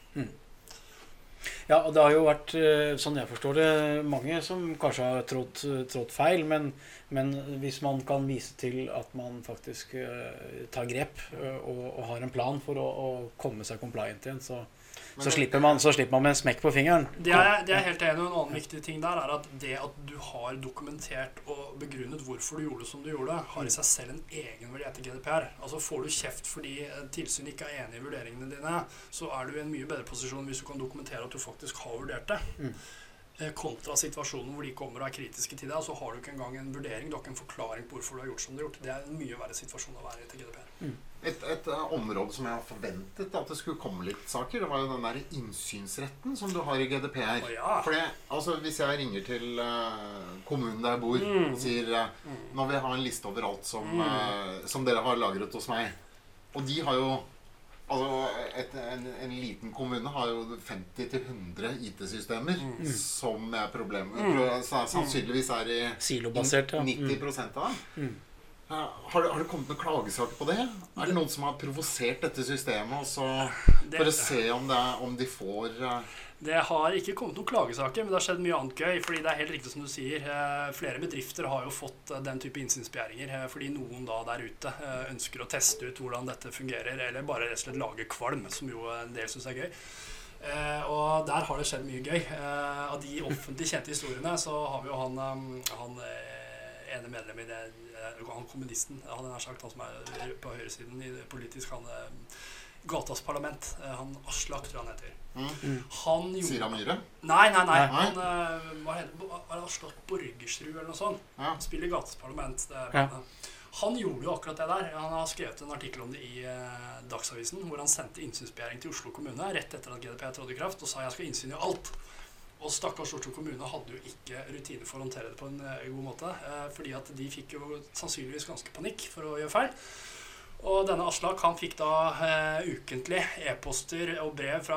Ja, og det har jo vært, sånn jeg forstår det, mange som kanskje har trådt feil, men hvis man kan vise til at man faktisk tar grep og har en plan for å komme seg compliant igjen, så slipper man med en smekk på fingeren. Det er helt enig, og en annen viktig ting der at det at du har dokumentert og begrunnet hvorfor du gjorde det som du gjorde, har i seg selv en egen verdi etter GDPR. Altså får du kjeft fordi tilsyn ikke enig i vurderingene dine, så du i en mye bedre posisjon hvis du kan dokumentere at du faktisk har vurdert det. Kontra situasjonen hvor de kommer og kritiske til deg, og så har du ikke engang en vurdering, du har ikke en forklaring på hvorfor du har gjort som du har gjort. Det en mye verre situasjon å være i til GDPR. Et område som jeg har forventet at det skulle komme litt saker, det var jo den der innsynsretten som du har i GDPR. Fordi, altså, hvis jeg ringer til kommunen der jeg bor og sier nå vil jeg ha en liste over alt som dere har lagret hos meg, og de har jo en liten kommune har jo 50-100 IT-systemer som problemer. Sannsynligvis i silobasert, 90% av dem. Har det kommet noen klagesaker på det? Det noen som har provosert dette systemet for å se om de får Det har ikke kommet noen klagesaker, men det har skjedd mye annet gøy, fordi det helt riktig som du sier. Flere bedrifter har jo fått den type innsynsbegjæringer, fordi noen da der ute ønsker å teste ut hvordan dette fungerer, eller bare rett og slett lage kvalm, som jo en del synes gøy. Og der har det skjedd mye gøy. Av de offentlig kjente historiene så har vi jo han ene medlem i det, han kommunisten, han sagt, han som på høyresiden politisk, han Gatas parlament, han Aslak tror han heter. Sier han Myhre? Nei. Han Aslak Borgersrud eller noe sånt. Han spiller i Gatas parlament. Han gjorde jo akkurat det der. Han har skrevet en artikkel om det i Dagsavisen, hvor han sendte innsynsbegjæring til Oslo kommune rett etter at GDPR trådte i kraft, og sa jeg skal innsyn i alt. Og stakkars Oslo kommune hadde jo ikke rutiner for å håndtere det på en god måte, fordi at de fikk jo sannsynligvis ganske panikk for å gjøre feil. Og denne Aslak, han fikk da ukentlig e-poster og brev fra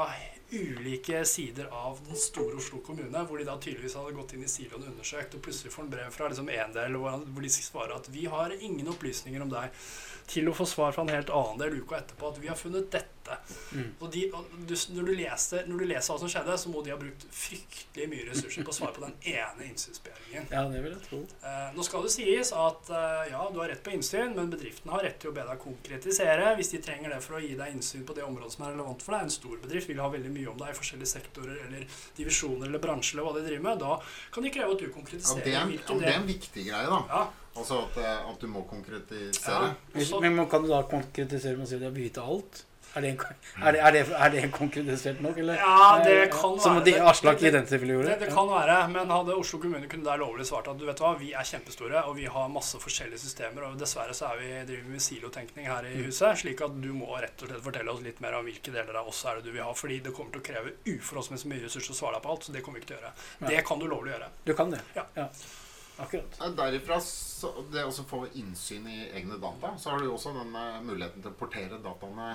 ulike sider av den store Oslo kommune, hvor de da tydeligvis hadde gått inn i siloen og undersøkt, og plutselig får en brev fra liksom en del, hvor de svarer at vi har ingen opplysninger om deg, til å få svar fra en helt annen del uka etterpå at vi har funnet dette. Og når du leser hva som skjedde, så må de ha brukt fryktelig mye ressurser på å svare på den ene innsynsbegjæringen. Ja, det vil jeg tro. Nå skal det sies at ja, du har rett på innsyn, men bedriften har rett til å be deg konkretisere hvis de trenger det for å gi deg innsyn på det området som er relevant for deg. En stor bedrift vil ha veldig mye om deg i forskjellige sektorer eller divisjoner eller bransjer eller hva de driver med. Da kan de kreve at du konkretiserer. Ja, det er en viktig greie da. Ja. Altså at du må konkretisere. Ja. Men kan du da konkretisere med å si at jeg vil vite alt? Er det konkretisert nok? Eller? Ja, det kan være. Som de Aslak Identifil gjorde? Det kan være, men hadde Oslo kommune kunne der lovlig svart at du vet hva, vi er kjempestore, og vi har masse forskjellige systemer, og dessverre så driver vi med silotenkning her i huset, slik at du må rett og slett fortelle oss litt mer om hvilke deler av oss er det du vil ha, fordi det kommer til å kreve uforholdsmessig mye ressurser å svare deg på alt, så det kommer vi ikke til å gjøre. Ja. Det kan du lovlig gjøre. Du kan det? Ja. Akkurat. Derifra, det å få innsyn i egne data, så har du jo også den muligheten til å portere dataene.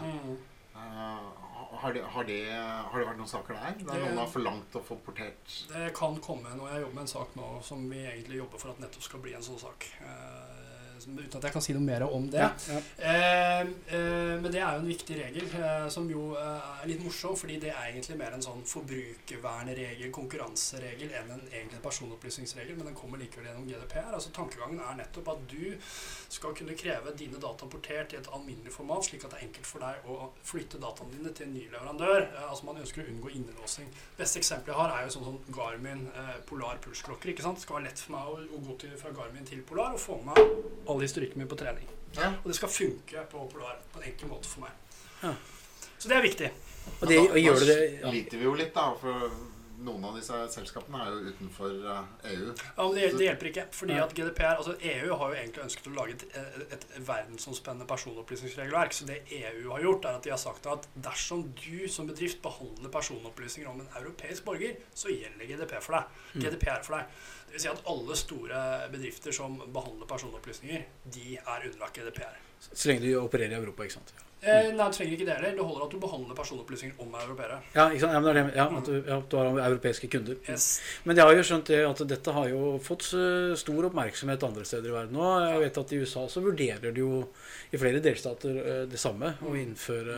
Har det vært noen saker der? Der noen har forlangt å få portert? Det kan komme når jeg jobber med en sak nå som vi egentlig jobber for at nettopp skal bli en sånn sak. Uten at jeg kan si noe mer om det. Men det er jo en viktig regel som jo er litt morsom, fordi det er egentlig mer en sånn forbrukervernregel, konkurranseregel enn en egentlig personopplysningsregel, men den kommer likevel gjennom GDPR. Altså tankegangen er nettopp at du skal kunne kreve dine data portert i et alminnelig format, slik at det er enkelt for deg å flytte dataene dine til en ny leverandør. Altså man ønsker å unngå innelåsing. Beste eksempel jeg har er jo sånn Garmin Polar pulsklokker, ikke sant? Det skal være lett for meg å gå fra Garmin til Polar og få med all historikken min på trening. Ja. Og det skal funke på Polar på en enkel måte for meg. Ja. Så det er viktig. Og det gjør det... Ja. Liter vi jo litt da, for noen av disse selskapene er jo utenfor EU. Ja, men det hjelper ikke, fordi at GDPR, altså EU har jo egentlig ønsket å lage et verdensomspennende personopplysningsregelverk, så det EU har gjort er at de har sagt at dersom du som bedrift behandler personopplysninger om en europeisk borger, så gjelder GDPR for deg. Det vil si at alle store bedrifter som behandler personopplysninger, de er underlagt GDPR. Så lenge du opererer i Europa, ikke sant? Nei, du trenger ikke det heller. Det holder at du behandler personopplysninger om europeere. Ja, ikke sant? At du har europeiske kunder. Yes. Men jeg har jo skjønt at dette har jo fått stor oppmerksomhet andre steder i verden nå. Jeg vet at i USA så vurderer de jo i flere delstater det samme, å innføre,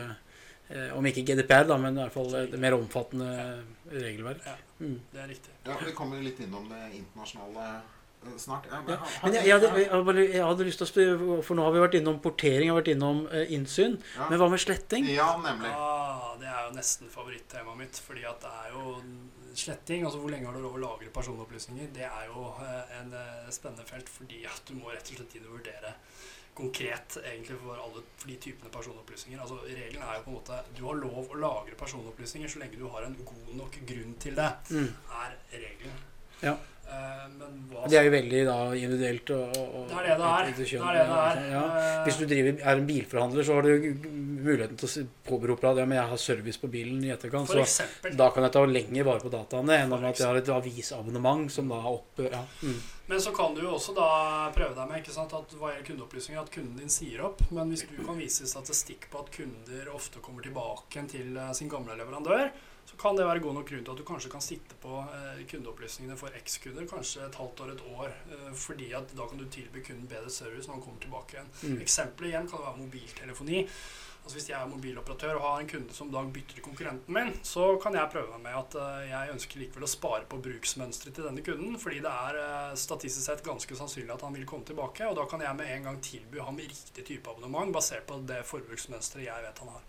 om ikke GDPR da, men i hvert fall det mer omfattende regelverk. Ja, det er riktig. Ja, vi kommer jo litt innom det internasjonale snart. Men jeg hadde lyst til å spørre, for nå har vi vært innom portering, har vært innom innsyn, men hva med sletting? Ja, nemlig. Det er jo nesten favorittemaet mitt, fordi at det er jo sletting, altså hvor lenge har du lov å lagre personopplysninger, det er jo en spennende felt, fordi at du må rett og slett inn og vurdere konkret egentlig for de typene personopplysninger. Altså regelen er jo på en måte, du har lov å lagre personopplysninger så lenge du har en god nok grunn til det, er regelen. Ja. Men det er jo veldig da individuelt det er det er. Ja. Hvis du er en bilforhandler, så har du muligheten til å påberope deg det, men jeg har service på bilen i etterkant, så da kan jeg ta lenger vare på dataene enn at jeg har et avisabonnement som da er oppe. Ja. Men så kan du jo også da prøve deg med, ikke sant, at hva gjelder kundeopplysninger, at kunden din sier opp, men hvis du kan vise statistikk på at kunder ofte kommer tilbake til sin gamle leverandør, så kan det være god nok grunn til at du kanskje kan sitte på kundeopplysningene for X-kunder, kanskje et halvt år, et år, fordi at da kan du tilby kunden bedre service når han kommer tilbake igjen. Eksempler igjen kan det være mobiltelefoni. Altså hvis jeg er mobiloperatør og har en kunde som da bytter til konkurrenten min, så kan jeg prøve meg med at jeg ønsker likevel å spare på bruksmønstret til denne kunden, fordi det er statistisk sett ganske sannsynlig at han vil komme tilbake, og da kan jeg med en gang tilby ham riktig type abonnement, basert på det forbruksmønstret jeg vet han har.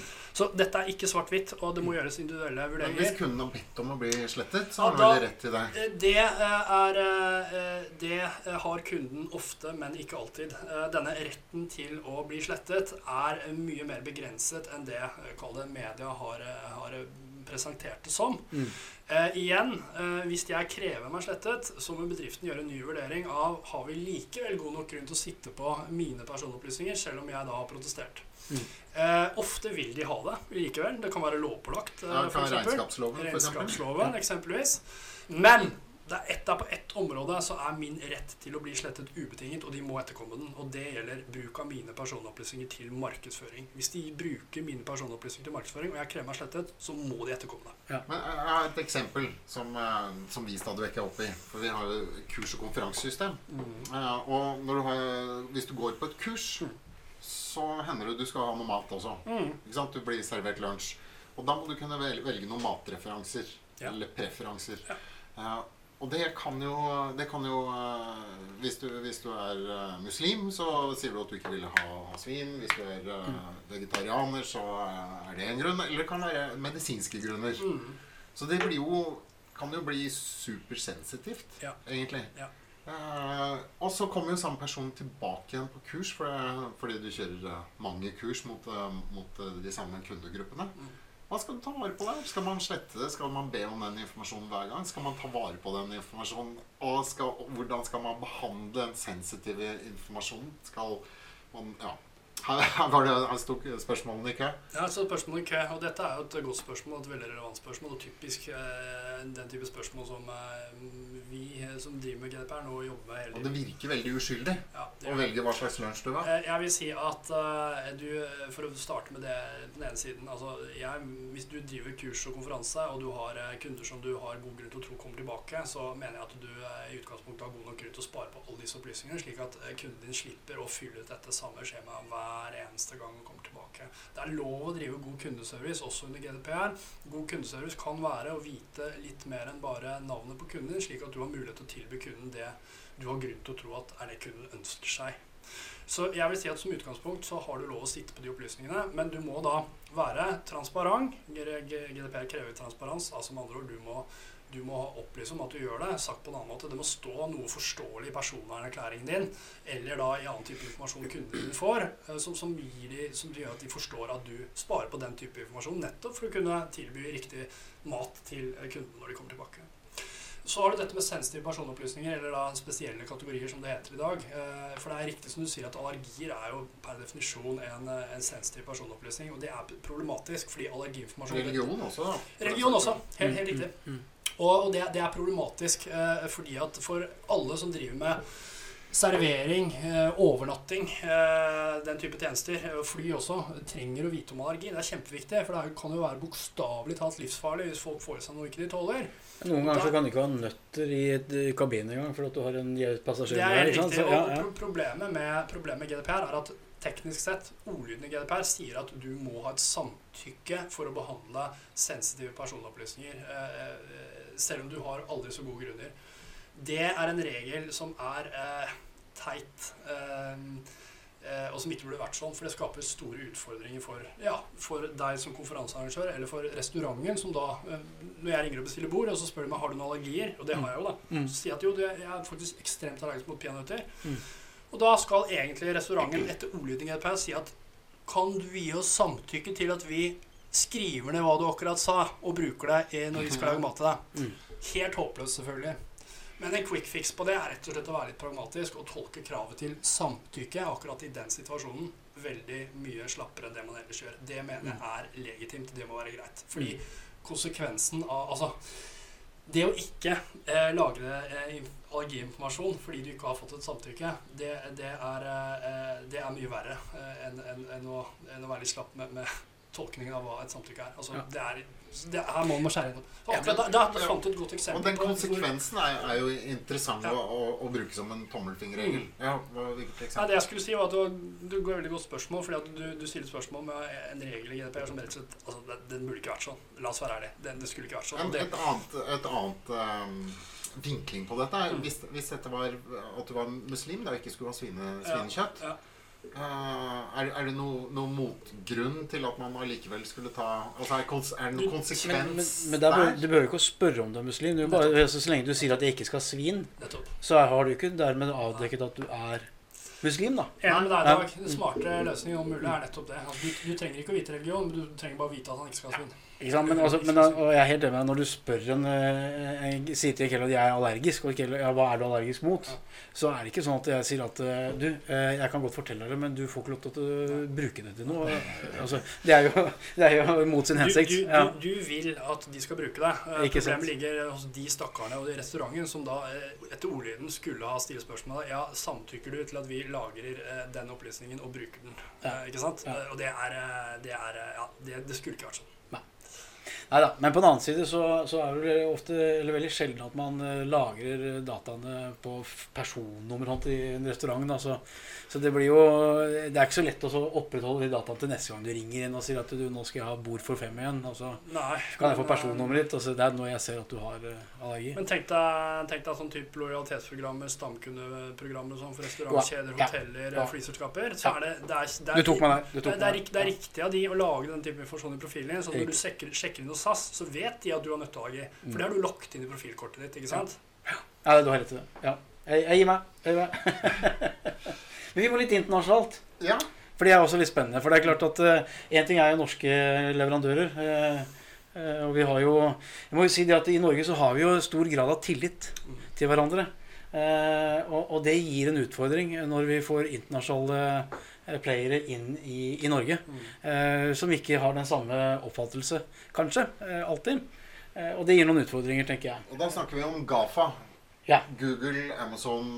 Så dette er ikke svart-hvitt, og det må gjøres individuelle vurderinger. Men hvis kunden har bedt om å bli slettet, så har han veldig rett til det. Det har kunden ofte, men ikke alltid. Denne retten til å bli slettet er mye mer begrenset enn det media har presentert det som. Igjen, hvis jeg krever meg slettet, så må bedriften gjøre en ny vurdering av har vi likevel god nok grunn til å sitte på mine personopplysninger, selv om jeg da har protestert. Ofte vil de ha det likevel. Det kan være lovpålagt, for eksempel. Regnskapsloven, eksempelvis. Men På ett område så min rett til å bli slettet ubetinget, og de må etterkomme den, og det gjelder bruk av mine personopplysninger til markedsføring. Hvis de bruker mine personopplysninger til markedsføring, og jeg krever meg slettet, så må de etterkomme det. Ja. Men jeg har et eksempel som vi stadig vekk oppe i, for vi har jo kurs- og konferansesystem. Og hvis du går på et kurs, så hender det du skal ha noe mat også. Ikke sant? Du blir servert lunsj. Og da må du kunne velge noen matreferanser, eller preferanser. Og det kan jo hvis du muslim, så sier du at du ikke vil ha svin. Hvis du vegetarianer, så det en grunn. Eller det kan være medisinske grunner. Så det kan jo bli supersensitivt, egentlig. Og så kommer jo samme person tilbake igjen på kurs, fordi du kjører mange kurs mot de samme kundegruppene. Hva skal du ta vare på der? Skal man slette det? Skal man be om den informasjonen hver gang? Skal man ta vare på den informasjonen? Og hvordan skal man behandle den sensitive informasjonen? Skal man, her var det stort spørsmålene i kø. Ja, så spørsmålene i kø, og dette jo et godt spørsmål, et veldig relevant spørsmål, og typisk den type spørsmål som vi som driver med GDPR nå jobber med hele tiden. Og det virker veldig uskyldig å velge hva slags lunsj du har. Jeg vil si at for å starte med det på den ene siden, altså hvis du driver kurs og konferanse, og du har kunder som du har god grunn til å tro kommer tilbake, så mener jeg at du i utgangspunktet har god nok grunn til å spare på alle disse opplysningene, slik at kunden din slipper å fylle ut dette samme skjemaet hver eneste gang han kommer tilbake. Det lov å drive god kundeservice, også under GDPR. God kundeservice kan være å vite litt mer enn bare navnet på kunden, slik at du har mulighet til å tilby kunden det du har grunn til å tro at det kunden ønsker seg. Så jeg vil si at som utgangspunkt så har du lov å sitte på de opplysningene, men du må da være transparent. GDPR krever transparens, altså med andre ord, du må opplyse om at du gjør det. Sagt på en annen måte, det må stå noe forståelig i personvernerklæringen din, eller da i annen type informasjon kunden din får, som gjør at de forstår at du sparer på den type informasjon, nettopp for å kunne tilby riktig mat til kunden når de kommer tilbake. Så har du dette med sensitive personopplysninger, eller da spesielle kategorier som det heter i dag. For det riktig som du sier at allergier jo per definisjon en sensitiv personopplysning, og det problematisk, fordi allergiinformasjon... Religion også da. Religion også, helt riktig. Og det problematisk fordi at for alle som driver med servering, overnatting, den type tjenester, og fly også, trenger å vite om allergi. Det kjempeviktig, for det kan jo være bokstavelig talt livsfarlig hvis folk får i seg noe ikke de tåler. Noen ganger så kan du ikke ha nøtter i kabinen engang, for at du har en passasjer. Det helt riktig, og problemet med GDPR at teknisk sett, ordlyden i GDPR sier at du må ha et samtykke for å behandle sensitive personopplysninger, selv om du har aldri så gode grunner. Det en regel som teit, og som ikke burde vært sånn, for det skaper store utfordringer for deg som konferansearrangør, eller for restauranten som da, når jeg ringer og bestiller bord, og så spør de meg, har du noen allergier? Og det har jeg jo da. Så sier jeg at jo, jeg faktisk ekstremt allergisk mot peanøtter. Og da skal egentlig restauranten etter ordlyden i GDPR si at kan du gi oss samtykke til at vi skriver ned hva du akkurat sa, og bruker det når vi skal lage mat til deg? Helt håpløst selvfølgelig. Men en quick fix på det rett og slett å være litt pragmatisk og tolke kravet til samtykke akkurat i den situasjonen veldig mye slappere enn det man ellers gjør. Det mener jeg legitimt, det må være greit. Fordi konsekvensen av, altså, det å ikke lagre allergiinformasjon fordi du ikke har fått et samtykke, det mye verre enn å være litt slapp med tolkningen av hva et samtykke Altså, her må man skjære innom. Da fant du et godt eksempel. Og den konsekvensen jo interessant å bruke som en tommelfingerregel. Hvilket eksempel? Det jeg skulle si var at du går veldig godt spørsmål, fordi at du stiller spørsmål med en regel i GDPR som rett og slett, altså, den burde ikke vært sånn. La oss være ærlig. Det skulle ikke vært sånn. Et annet vinkling på dette hvis dette var at du var muslim, da ikke skulle ha svinekjøtt, det noe motgrunn til at man allikevel skulle ta, altså det noen konsekvens men du behøver ikke å spørre om du muslim, så lenge du sier at jeg ikke skal ha svin, så har du ikke dermed avdekket at du muslim da. Enig med deg i dag. Den smarte løsningen om mulig nettopp det. Du trenger ikke å vite religion, men du trenger bare å vite at han ikke skal ha svin. Ikke sant? Og jeg helt enig med når du spør jeg sier til Kjell at jeg allergisk, og Kjell, hva du allergisk mot? Så det ikke sånn at jeg sier at jeg kan godt fortelle det, men du får ikke lov til å bruke det til noe. Altså, det jo mot sin hensikt. Du vil at de skal bruke det. Problemet ligger hos de stakkarene og de restauranten som da etter ordlyden skulle ha stilt spørsmålet, samtykker du til at vi lagrer den opplysningen og bruker den? Ikke sant? Og det skulle ikke vært sånn. Neida, men på den annen side så det ofte, eller veldig sjelden at man lagrer dataene på personnummer i en restaurant. Altså. Så det blir jo, det ikke så lett å opprettholde de dataene til neste gang du ringer inn og sier at nå skal jeg ha bord for 5 igjen. Altså, kan jeg få personnummeret ditt? Altså, det når jeg ser at du har allergi. Men tenk deg sånn type lojalitetsprogrammer, stamkundeprogrammer sånn for restaurantkjeder, hoteller, flyselskaper. Så du tok meg der. Det riktig av de å lage den type informasjon i profilen. Så når du sjekker inn hos SAS, så vet de at du har nøtteallergi. For det har du lagt inn i profilkortet ditt, ikke sant? Ja, du har rett til det. Ja. Jeg gir meg. Men vi må litt internasjonalt. Ja. For det også litt spennende. For det klart at en ting jo norske leverandører. Og vi har jo, jeg må jo si det at i Norge så har vi jo stor grad av tillit til hverandre. Og det gir en utfordring når vi får internasjonale playere inn i Norge, som ikke har den samme oppfattelse, kanskje, alltid. Og det gir noen utfordringer, tenker jeg. Og da snakker vi om GAFA. Ja. Google, Amazon,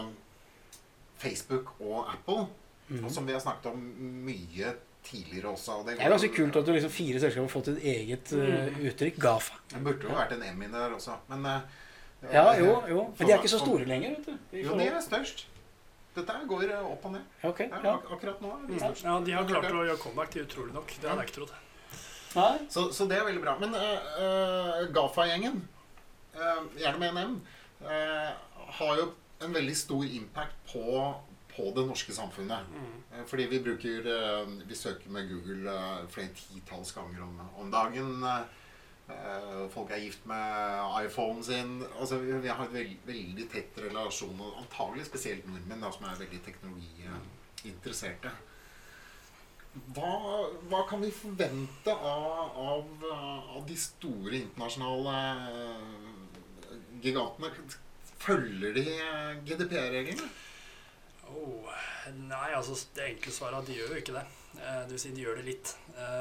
Facebook og Apple, og som vi har snakket om mye tidligere også. Og det ganske kult at du liksom 4 selskaper har fått et eget uttrykk, GAFA. Det burde jo vært en M i der også, men... jo. Men de ikke så store lenger, vet du. Jo, de størst. Dette går opp og ned. Okay, akkurat nå. Ja, de har klart å gjøre comeback, det utrolig nok. Det hadde jeg ikke trodd. Nei. Så det veldig bra. Men GAFA-gjengen, gjerne med en M, har jo en veldig stor impact på det norske samfunnet. Fordi vi søker med Google flere 10-talls ganger om dagen. Folk gift med iPhone sin. Altså, vi har et veldig tett relasjon, og antagelig spesielt nordmenn da, som veldig teknologiinteresserte. Hva kan vi forvente av de store internasjonale gigantene? Følger de GDPR-reglene? Nei, altså det enkle svaret er at de gjør jo ikke det. Det vil si, de gjør det litt.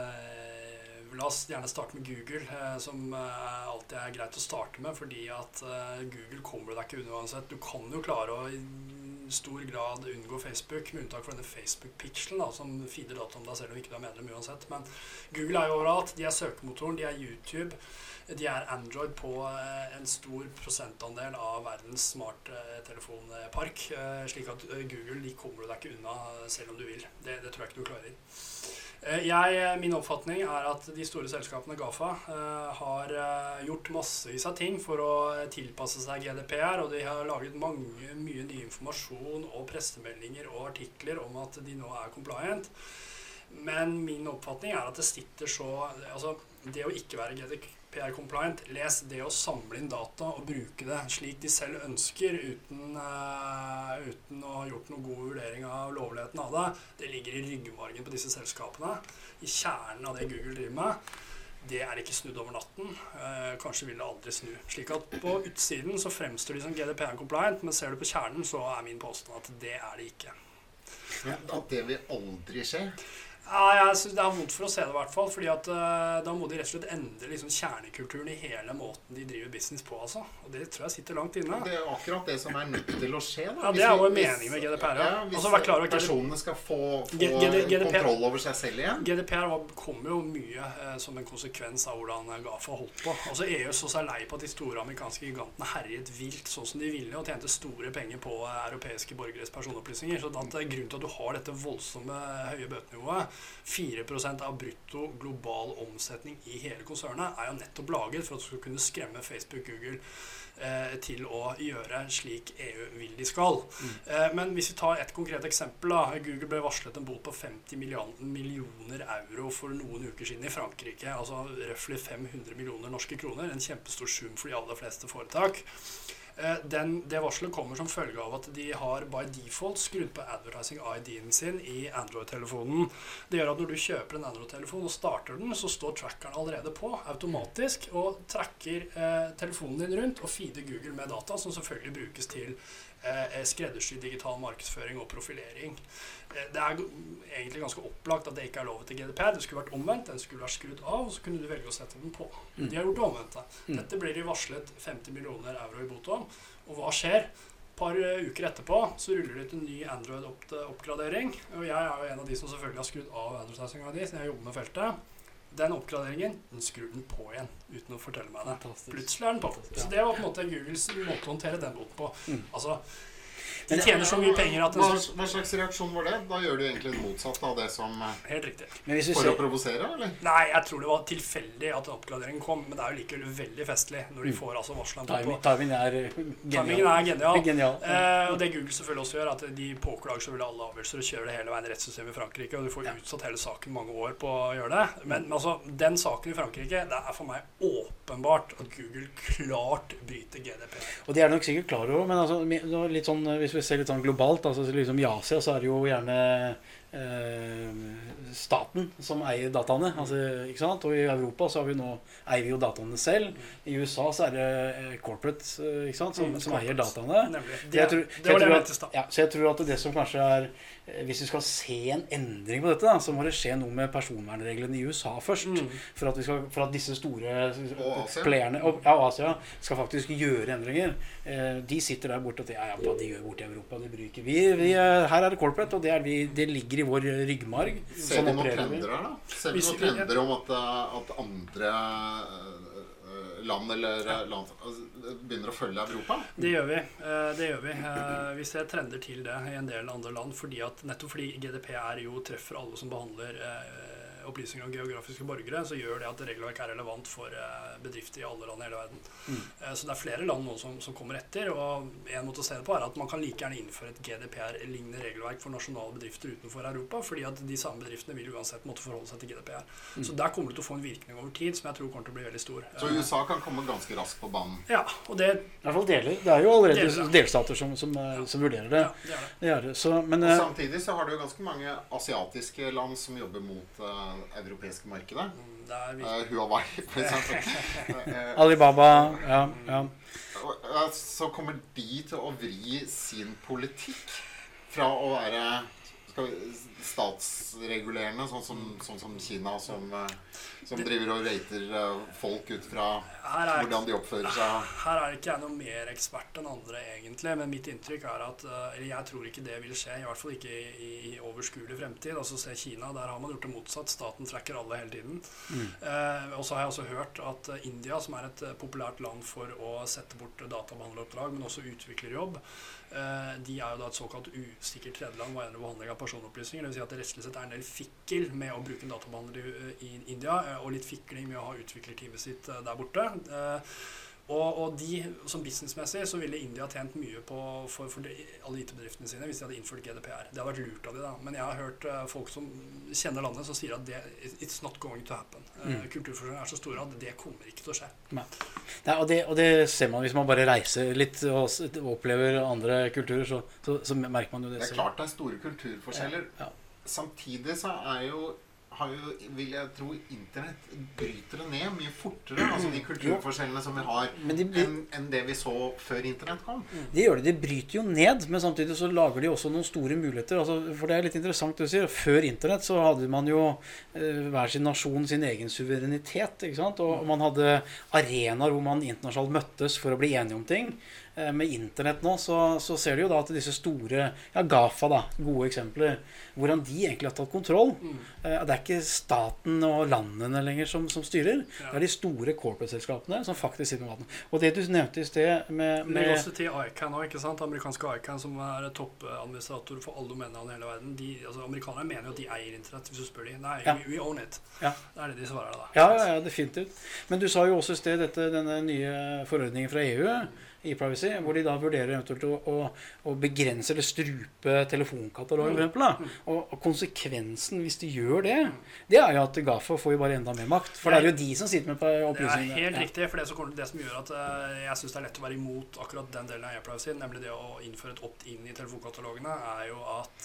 La oss gjerne starte med Google, som alltid greit å starte med, fordi at Google kommer deg ikke unna uansett. Du kan jo klare å i stor grad unngå Facebook, med unntak for denne Facebook-pixelen, som feeder data om deg selv om ikke du medlem uansett. Men Google jo overalt, de søkemotoren, de YouTube, de Android på en stor prosentandel av verdens smarttelefonpark, slik at Google, de kommer deg ikke unna selv om du vil. Det tror jeg ikke du klarer. Min oppfatning at de store selskapene GAFA har gjort massevis av ting for å tilpasse seg GDPR, og de har laget mye ny informasjon og pressemeldinger og artikler om at de nå compliant. Men min oppfatning at det sitter så, altså det å ikke være GDPR-compliant, les det å samle inn data og bruke det slik de selv ønsker, uten å ha gjort noen god vurdering av lovligheten av det. Det ligger i ryggmargen på disse selskapene, i kjernen av det Google driver med. Det ikke snudd over natten. Kanskje vil det aldri snu. Slik at på utsiden så fremstår de som GDPR-compliant, men ser du på kjernen så min påstand at det det ikke. At det vil aldri skje? Jeg synes det vondt for å se det i hvert fall, fordi at da må de rett og slett endre liksom kjernekulturen i hele måten de driver business på, altså. Og det tror jeg sitter langt inne. Det akkurat det som nødt til å skje, da. Ja, det jo en mening med GDPR, hvis personene skal få kontroll over seg selv igjen. GDPR kommer jo mye som en konsekvens av hvordan GAFA holdt på. Altså EU så seg lei på at de store amerikanske gigantene herjet vilt sånn som de ville, og tjente store penger på europeiske borgeres personopplysninger. Så det grunnen til at du har dette voldsomme høye bøtenivået, 4% av brutto global omsetning i hele konsernet jo nettopp laget for at du skal kunne skremme Facebook, Google til å gjøre slik EU vil de skal. Men hvis vi tar et konkret eksempel da, Google ble varslet en bot på 50 millioner euro for noen uker siden i Frankrike, altså røftlig 500 millioner norske kroner, en kjempestor sum for de aller fleste foretak. Det varslet kommer som følge av at de har by default skrudd på advertising ID-en sin i Android-telefonen. Det gjør at når du kjøper en Android-telefon og starter den, så står trackeren allerede på automatisk og tracker telefonen din rundt og feeder Google med data som selvfølgelig brukes til skreddersydd digital markedsføring og profilering. Det egentlig ganske opplagt at det ikke lov til GDPR. Det skulle vært omvendt, den skulle vært skrudd av, og så kunne du velge å sette den på. De har gjort det omvendte. Dette blir de varslet 50 millioner euro i bot om. Og hva skjer? Et par uker etterpå så ruller det ut en ny Android-oppgradering, og jeg jo en av de som selvfølgelig har skrudd av advertising ID, så jeg jobber med feltet. Den oppgraderingen, den skrur den på igjen, uten å fortelle meg det. Fantastisk. Plutselig den på. Så det var på en måte Googles måte å håndtere den boten på. Altså, de tjener så mye penger at... Hva slags reaksjon var det? Da gjør du egentlig det motsatte av det som... Helt riktig. For å provosere, eller? Nei, jeg tror det var tilfeldig at oppgraderingen kom, men det jo likevel veldig festlig når de får altså varslene på. Timingen genial. Og det Google selvfølgelig også gjør, at de påklager selvfølgelig alle avgjørelser og kjører det hele veien i rettssystemet i Frankrike, og du får utsatt hele saken mange år på å gjøre det. Men altså, den saken i Frankrike, det for meg åpenbart at Google klart bryter GDPR. Og det nok sikkert klar over, men altså, litt sånn, hvis vi ser litt sånn globalt, altså liksom i Asia så det jo gjerne staten som eier dataene, altså, ikke sant? Og i Europa så eier vi jo dataene selv. I USA så det corporate, ikke sant? Som eier dataene. Så jeg tror at det som kanskje hvis vi skal se en endring på dette da, så må det skje noe med personvernreglene i USA først, for at disse store playerne og Asia skal faktisk gjøre endringer. De sitter der borte og hva de gjør borte i Europa, det bruker vi. Her det corporate, og det ligger i vår ryggmarg. Ser vi noen trender her da? Ser vi noen trender om at andre land eller land begynner å følge Europa? Det gjør vi. Vi ser trender til det i en del andre land, nettopp fordi GDPR jo treffer alle som behandler opplysninger om geografiske borgere, så gjør det at regelverket relevant for bedrifter i alle land i hele verden. Så det flere land nå som kommer etter, og en måte å se det på at man kan like gjerne innføre et GDPR-lignende regelverk for nasjonale bedrifter utenfor Europa, fordi at de samme bedriftene vil uansett måtte forholde seg til GDPR. Så der kommer det til å få en virkning over tid, som jeg tror kommer til å bli veldig stor. Så USA kan komme ganske raskt på banen? Ja, og det... I hvert fall deler. Det jo allerede delstater som vurderer det. Ja, det det. Så, men, og samtidig så har du jo ganske mange asiatiske land som jobber mot europeiske markedet. Huawei, for eksempel. Alibaba, ja. Så kommer de til å vri sin politikk fra å være statsregulerende, sånn som Kina, som driver og rater folk ut fra hvordan de oppfører seg. Her ikke jeg noe mer ekspert enn andre egentlig, men mitt inntrykk at jeg tror ikke det vil skje, i hvert fall ikke i overskuelig fremtid. Altså se Kina, der har man gjort det motsatt, staten trekker alle hele tiden. Og så har jeg også hørt at India, som et populært land for å sette bort databehandleroppdrag, men også utviklerjobb, de jo da et såkalt usikkert tredjeland hva gjelder behandling av personopplysninger. Det vil si at det rettslig sett en del fikkel med å bruke en databehandler i India, og litt fikling med å ha utviklerteamet sitt der borte. Og de, som businessmessig, så ville India tjent mye på for alle IT-bedriftene sine hvis de hadde innført GDPR. Det hadde vært lurt av de da. Men jeg har hørt folk som kjenner landet som sier at it's not going to happen. Kulturforskjellene så store at det kommer ikke til å skje. Nei, og det ser man hvis man bare reiser litt og opplever andre kulturer, så merker man jo det. Det klart det store kulturforskjeller. Ja. Samtidig så vil jeg tro internett bryter det ned mye fortere, altså de kulturforskjellene som vi har, enn det vi så før internett kom. Det gjør det, de bryter jo ned, men samtidig så lager de også noen store muligheter, altså, for det litt interessant det du sier. Før internett så hadde man jo hver sin nasjon sin egen suverenitet, ikke sant? Og man hadde arenaer hvor man internasjonalt møttes for å bli enige om ting. Med internett nå så ser du jo da at disse store, GAFA da, gode eksempler, hvordan de egentlig har tatt kontroll. Det ikke staten og landene lenger som styrer. Det de store corporate-selskapene som faktisk sitter med maten. Og det du nevnte i sted med... Det også til ICANN også, ikke sant? Amerikanske ICANN som toppadministrator for alle domenene i hele verden. Amerikanere mener jo at de eier internett, hvis du spør de. Nei, we own it. Det det de svarer da. Ja, definitivt. Men du sa jo også i sted denne nye forordningen fra EU, e-privacy, hvor de da vurderer eventuelt å begrense eller strupe telefonkatalogen, for eksempel, da. Og konsekvensen hvis de gjør det, det er jo at GAFA får jo bare enda mer makt, for det er jo de som sitter med på opplysningene. Det er helt riktig, for det som gjør at jeg synes det er lett å være imot akkurat den delen av e-privacy, nemlig det å innføre et opt-in i telefonkatalogene, er jo at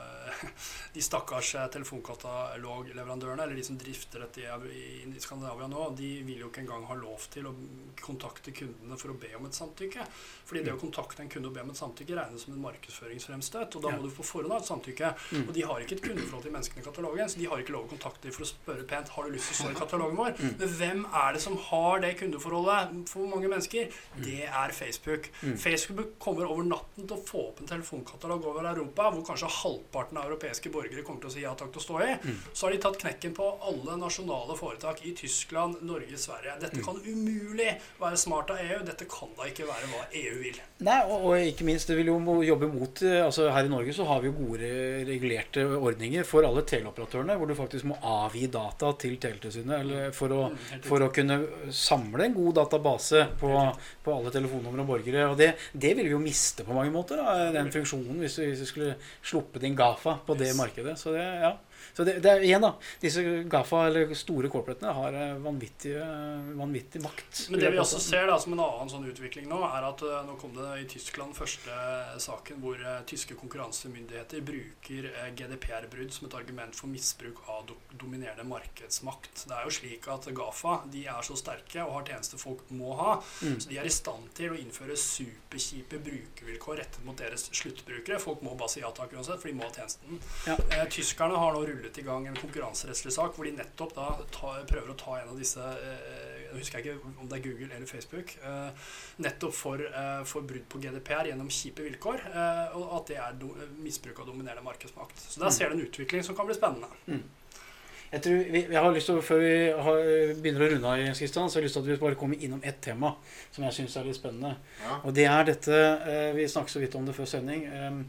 de stakkars telefonkatalogleverandørene, eller de som drifter dette i Skandinavia nå, de vil jo ikke engang ha lov til å kontakte kundene for å be om et samtykke. Fordi det å kontakte en kunde og be om et samtykke regnes som en markedsføringsfremstøt, og da må du få forhånd av et samtykke. Og de har ikke et kundeforhold til menneskene i katalogen, så de har ikke lov å kontakte dem for å spørre pent, har du lyst til å stå i katalogen vår? Men hvem er det som har det kundeforholdet for mange mennesker? Det er Facebook. Facebook kommer over natten til å få opp en telefonkatalog over Europa, hvor kanskje halvparten av europeiske borgere kommer til å si ja takk til å stå i. Så har de tatt knekken på alle nasjonale foretak i Tyskland, Norge, Sverige. Dette kan umulig være smart av EU. Dette kan da ikke være hva EU vil. Nei, og ikke minst, det vil jo jobbe mot, altså her i Norge så har vi jo gode regulerte ordninger for alle teleoperatørene, hvor du faktisk må avgi data til Teletilsynet, eller for å kunne samle en god database på alle telefonnummer og borgere, og det vil vi jo miste på mange måter, da, den funksjonen, hvis vi skulle sluppet inn GAFA på det markedet, så det, ja. Så det er igjen da, disse GAFA eller store corporatene har vanvittig makt. Men det vi også ser da, som en annen sånn utvikling nå, er at nå kom det i Tyskland første saken hvor tyske konkurransemyndigheter bruker GDPR-brudd som et argument for misbruk av dominerende markedsmakt. Det er jo slik at GAFA, de er så sterke og har tjenester folk må ha, så de er i stand til å innføre superkjipe brukervilkår rettet mot deres sluttbrukere. Folk må bare si ja takk uansett, for de må ha tjenesten. Ja. Tyskerne har nå rullet i gang en konkurranserettslig sak hvor de nettopp da prøver å ta en av disse, jeg husker ikke om det er Google eller Facebook, nettopp for brudd på GDPR gjennom kjipe vilkår, og at det er misbruk av dominerende markedsmakt. Så der ser du en utvikling som kan bli spennende. Jeg tror jeg har lyst til, før vi begynner å runde av, Jens Christian, så har jeg lyst til at vi bare kommer innom ett tema som jeg synes er litt spennende. Ja. Og det er dette, vi snakket så vidt om det før sending,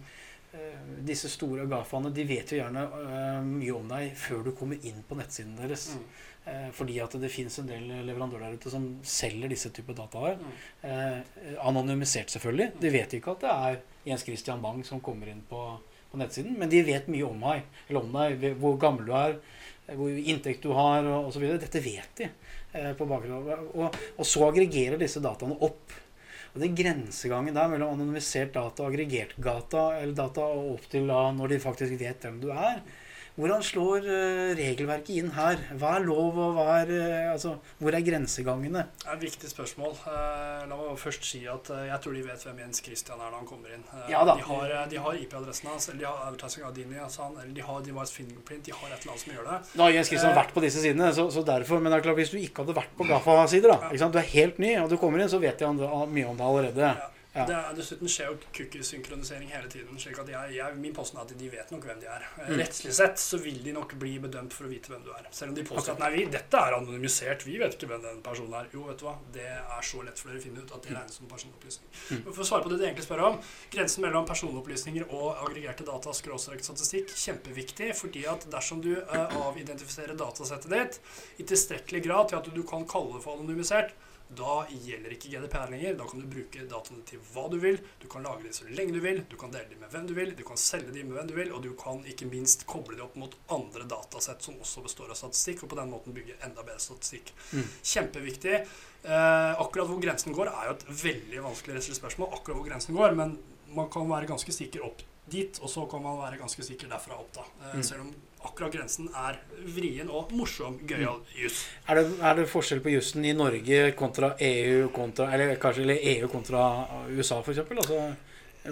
disse store GAFAene, de vet jo gjerne mye om deg før du kommer inn på nettsiden deres. Fordi at det finnes en del leverandører der ute som selger disse typer data her. Anonymisert selvfølgelig. De vet ikke at det er Jens Christian Bang som kommer inn på nettsiden, men de vet mye om meg, eller om deg, hvor gammel du er, hvor inntekt du har, og så videre. Dette vet de på bakgrunn av. Og så aggregerer disse dataene opp. Og den grensegangen der mellom anonymisert data og aggregert data og opp til da, når de faktisk vet hvem du er, hvordan slår regelverket inn her? Hva er lov, og hvor er grensegangene? Det er et viktig spørsmål. La meg først si at jeg tror de vet hvem Jens Christian er når han kommer inn. Ja, da. De har IP-adressen hans, eller de har advertising av dine, eller de har device fingerprint, de har et eller annet som gjør det. Nå har Jens Christian vært på disse sidene, så derfor, men det er klart, hvis du ikke hadde vært på GAFA-sider, da, ikke sant? Du er helt ny, og du kommer inn, så vet jeg mye om det allerede. Ja. Dessuten skjer jo cookie-synkronisering hele tiden, slik at min påstand er at de vet nok hvem de er. Rettslig sett så vil de nok bli bedømt for å vite hvem du er. Selv om de påstår at nei, dette er anonymisert, vi vet ikke hvem den personen er. Jo, vet du hva, det er så lett for dere å finne ut at det regnes som personopplysning. For å svare på det du egentlig spør om, grensen mellom personopplysninger og aggregerte data statistikk, kjempeviktig, fordi at dersom du avidentifiserer datasettet ditt i tilstrekkelig grad til at du kan kalle det for anonymisert, da gjelder ikke GDPR lenger. Da kan du bruke dataene til hva du vil, du kan lagre dem så lenge du vil, du kan dele dem med hvem du vil, du kan selge dem med hvem du vil, og du kan ikke minst koble dem opp mot andre datasett som også består av statistikk, og på den måten bygge enda bedre statistikk. Kjempeviktig. Akkurat hvor grensen går er jo et veldig vanskelig rettslig spørsmål, akkurat hvor grensen går, men man kan være ganske sikker opp dit, og så kan man være ganske sikker derfra opp da. Selv om akkurat grensen er vrien og morsom, gøyal jus. Er det forskjell på jussen i Norge kontra EU, eller EU kontra USA for eksempel? Altså,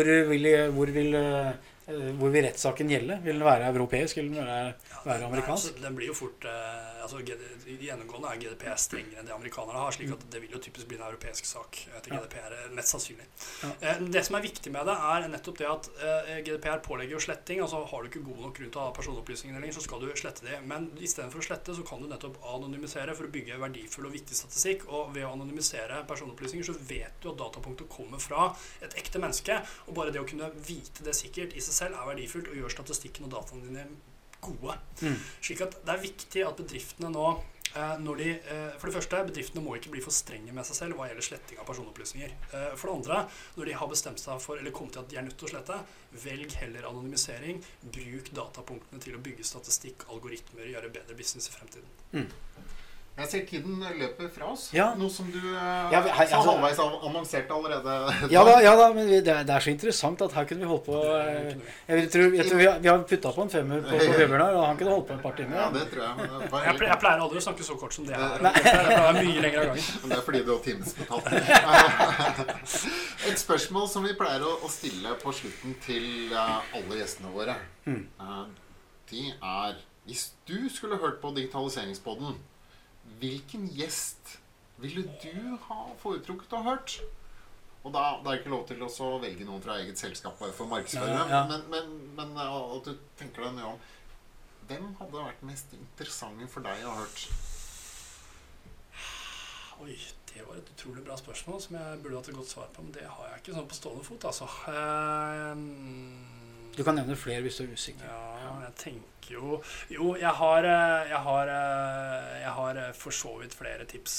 hvor vil rettssaken gjelde? Vil den være europeisk, eller vil den være amerikansk? Altså, den blir jo fort, gjennomgående er GDPR strengere enn det amerikanerne har, slik at det vil jo typisk bli en europeisk sak til GDPR, mest sannsynlig. Det som er viktig med det er nettopp det at GDPR pålegger jo sletting, altså har du ikke god nok grunn til å ha personopplysningene lenger, så skal du slette det, men i stedet for å slette så kan du nettopp anonymisere for å bygge verdifull og viktig statistikk, og ved å anonymisere personopplysninger så vet du at datapunktet kommer fra et ekte menneske, og bare det å kunne vite det sikkert i seg selv er verdifullt og gjør statistikken og dataene dine gode. Slik at det er viktig at bedriftene nå For det første, bedriftene må ikke bli for strenge med seg selv hva gjelder sletting av personopplysninger. For det andre, når de har bestemt seg for, eller kommet til at de er nødt til å slette, velg heller anonymisering, bruk datapunktene til å bygge statistikk, algoritmer, gjøre bedre business i fremtiden. Jeg ser tiden løper fra oss. Ja. Noe som du halvveis annonserte allerede. Ja da, men det er så interessant at her kunne vi holdt på. Jeg tror vi har puttet på en 5-er på Vebjørnar, og han kunne holdt på et par timer. Ja, det tror jeg. Jeg pleier aldri å snakke så kort som det her. Det er mye lengre av gangen. Men det er fordi du har timesbetalt. Et spørsmål som vi pleier å stille på slutten til alle gjestene våre, de er, hvis du skulle hørt på Digitaliseringspodden, hvilken gjest ville du ha foretrukket og hørt? Og da er det ikke lov til å velge noen fra eget selskap bare for markedsfører, men at du tenker deg nøye om, hvem hadde vært mest interessante for deg å ha hørt? Oi, det var et utrolig bra spørsmål som jeg burde hatt et godt svar på, men det har jeg ikke sånn på stående fot, altså. Du kan nevne flere hvis du er usikker. Ja, jeg tenker jo, jeg har for så vidt flere tips.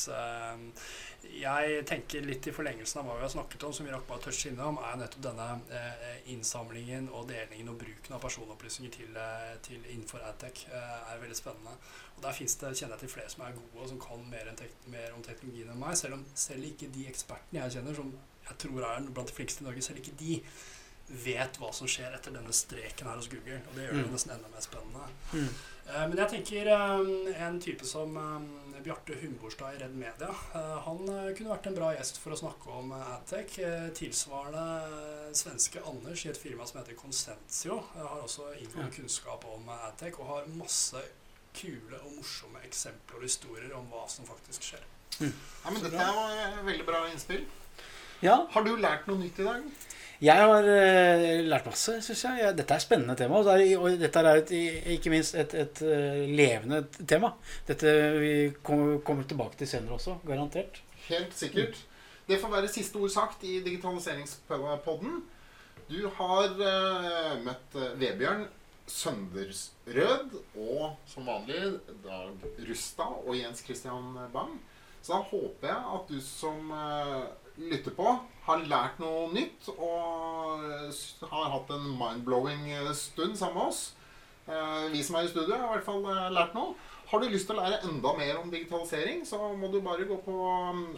Jeg tenker litt i forlengelsen av hva vi har snakket om, som vi rakk bare touch innom, er nettopp denne innsamlingen og delingen og bruken av personopplysninger til innenfor AdTech er veldig spennende. Og der kjenner jeg til flere som er gode og som kan mer om teknologien enn meg, selv ikke de ekspertene jeg kjenner, som jeg tror er blant de flinkeste i Norge, selv ikke de vet hva som skjer etter denne streken her hos Google, og det gjør det nesten enda mer spennende. Men jeg tenker en type som Bjarte Humborstad i Redd Media, han kunne vært en bra gjest for å snakke om AdTech. Tilsvarende svenske Anders i et firma som heter Consensio, har også inngående kunnskap om AdTech, og har masse kule og morsomme eksempler og historier om hva som faktisk skjer. Ja, men dette var veldig bra innspill. Ja. Har du lært noe nytt i dag? Jeg har lært masse, synes jeg. Dette er et spennende tema, og dette er ikke minst et levende tema. Dette vi kommer tilbake til senere også, garantert. Helt sikkert. Det får være siste ord sagt i Digitaliseringspodden. Du har møtt Vebjørn Søndersrød og som vanlig Dag Rustad og Jens Christian Bang. Så da håper jeg at du som lytter på har lært noe nytt og har hatt en mind-blowing stund sammen med oss. Vi som er i studio har i hvert fall lært noe. Har du lyst til å lære enda mer om digitalisering, så må du bare gå på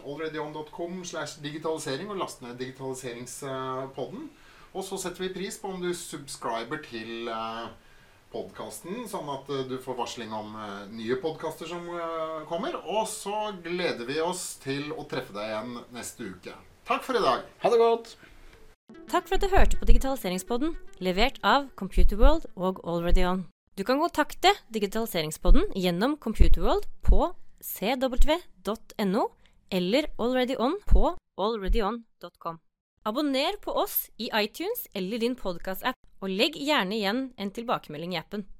allreadyon.com/digitalisering og laste ned digitaliseringspodden. Og så setter vi pris på om du subscriber til podcasten, sånn at du får varsling om nye podcaster som kommer. Og så gleder vi oss til å treffe deg igjen neste uke. Takk for i dag. Ha det godt. Takk for at du hørte på Digitaliseringspodden, levert av Computerworld og AlreadyOn. Du kan kontakte Digitaliseringspodden gjennom Computerworld på cw.no eller AlreadyOn på allreadyon.com. Abonner på oss i iTunes eller din podcast-app, og legg gjerne igjen en tilbakemelding i appen.